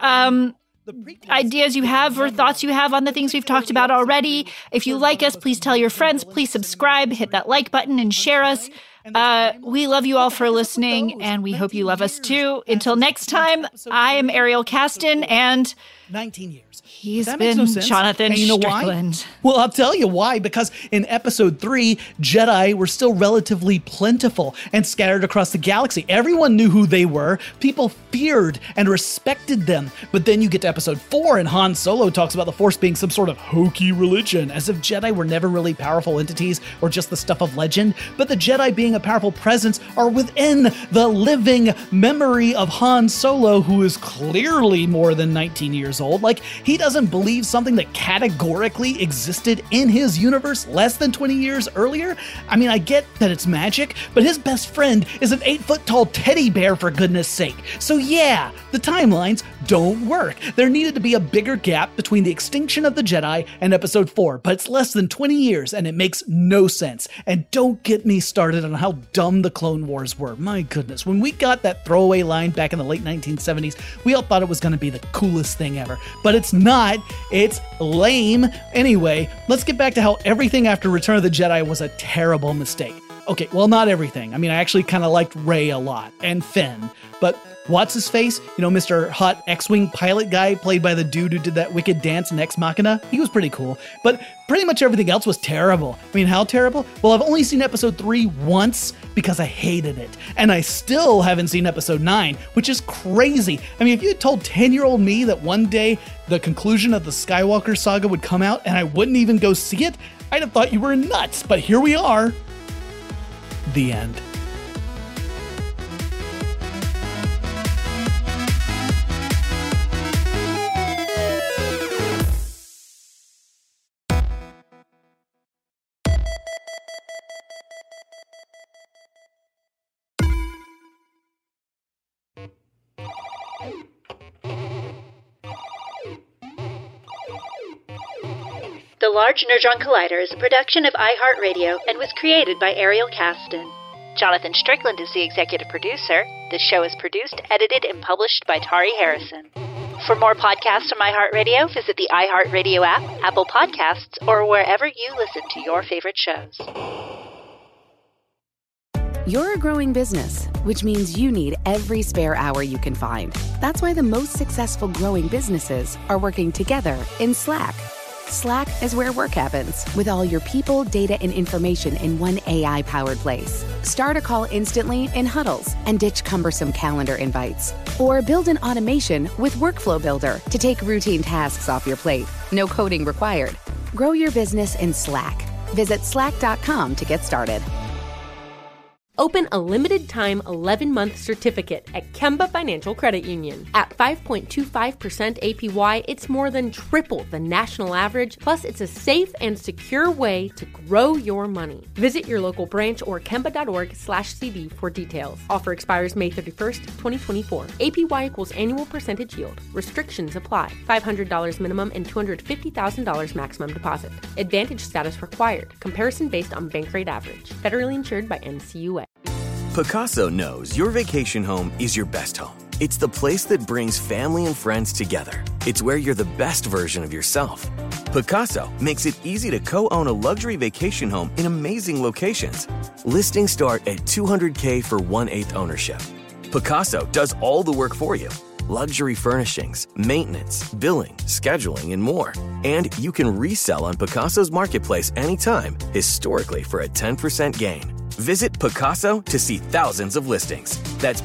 ideas you have or thoughts you have on the things we've talked about already. If you like us, please tell your friends. Please subscribe, hit that like button, and share us. We love you all for listening, and we hope you love us too. Until next time, I am Ariel Caston, and 19 years. He's that been makes no sense. Jonathan and you know Strickland. Why? Well, I'll tell you why. Because in Episode 3, Jedi were still relatively plentiful and scattered across the galaxy. Everyone knew who they were. People feared and respected them. But then you get to Episode 4, and Han Solo talks about the Force being some sort of hokey religion, as if Jedi were never really powerful entities or just the stuff of legend. But the Jedi being a powerful presence are within the living memory of Han Solo, who is clearly more than 19 years old. Like, he doesn't believe something that categorically existed in his universe less than 20 years earlier. I mean, I get that it's magic, but his best friend is an 8-foot-tall teddy bear, for goodness sake. So yeah, the timelines don't work. There needed to be a bigger gap between the extinction of the Jedi and Episode 4, but it's less than 20 years, and it makes no sense. And don't get me started on how dumb the Clone Wars were. My goodness, when we got that throwaway line back in the late 1970s, we all thought it was going to be the coolest thing ever. But it's not. It's lame. Anyway, let's get back to how everything after Return of the Jedi was a terrible mistake. Okay, well, not everything. I mean, I actually kind of liked Rey a lot, and Finn. But what's his face? You know, Mr. Hot X-Wing pilot guy played by the dude who did that wicked dance in Ex Machina? He was pretty cool. But pretty much everything else was terrible. I mean, how terrible? Well, I've only seen Episode 3 once because I hated it. And I still haven't seen Episode 9, which is crazy. I mean, if you had told 10-year-old me that one day the conclusion of the Skywalker saga would come out and I wouldn't even go see it, I'd have thought you were nuts. But here we are. The end. The Large Nerdron Collider is a production of iHeartRadio and was created by Ariel Caston. Jonathan Strickland is the executive producer. The show is produced, edited, and published by Tari Harrison. For more podcasts from iHeartRadio, visit the iHeartRadio app, Apple Podcasts, or wherever you listen to your favorite shows. You're a growing business, which means you need every spare hour you can find. That's why the most successful growing businesses are working together in Slack. Slack is where work happens, with all your people, data, and information in one AI-powered place. Start a call instantly in huddles and ditch cumbersome calendar invites. Or build an automation with Workflow Builder to take routine tasks off your plate. No coding required. Grow your business in Slack. Visit slack.com to get started. Open a limited-time 11-month certificate at Kemba Financial Credit Union. At 5.25% APY, it's more than triple the national average, plus it's a safe and secure way to grow your money. Visit your local branch or kemba.org/cb for details. Offer expires May 31st, 2024. APY equals annual percentage yield. Restrictions apply. $500 minimum and $250,000 maximum deposit. Advantage status required. Comparison based on bank rate average. Federally insured by NCUA. Pacaso knows your vacation home is your best home. It's the place that brings family and friends together. It's where you're the best version of yourself. Pacaso makes it easy to co-own a luxury vacation home in amazing locations. Listings start at $200K for 1/8 ownership. Pacaso does all the work for you. Luxury furnishings, maintenance, billing, scheduling, and more. And you can resell on Pacaso's marketplace anytime, historically for a 10% gain. Visit Pacaso to see thousands of listings. That's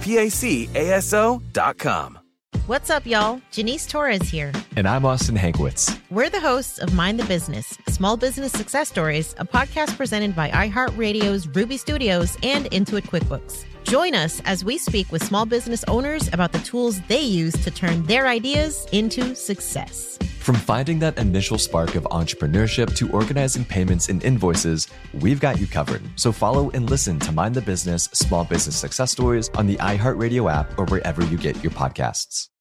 PACASO.com. What's up, y'all? Janice Torres here. And I'm Austin Hankwitz. We're the hosts of Mind the Business, Small Business Success Stories, a podcast presented by iHeartRadio's Ruby Studios and Intuit QuickBooks. Join us as we speak with small business owners about the tools they use to turn their ideas into success. From finding that initial spark of entrepreneurship to organizing payments and invoices, we've got you covered. So follow and listen to Mind the Business, Small Business Success Stories on the iHeartRadio app or wherever you get your podcasts.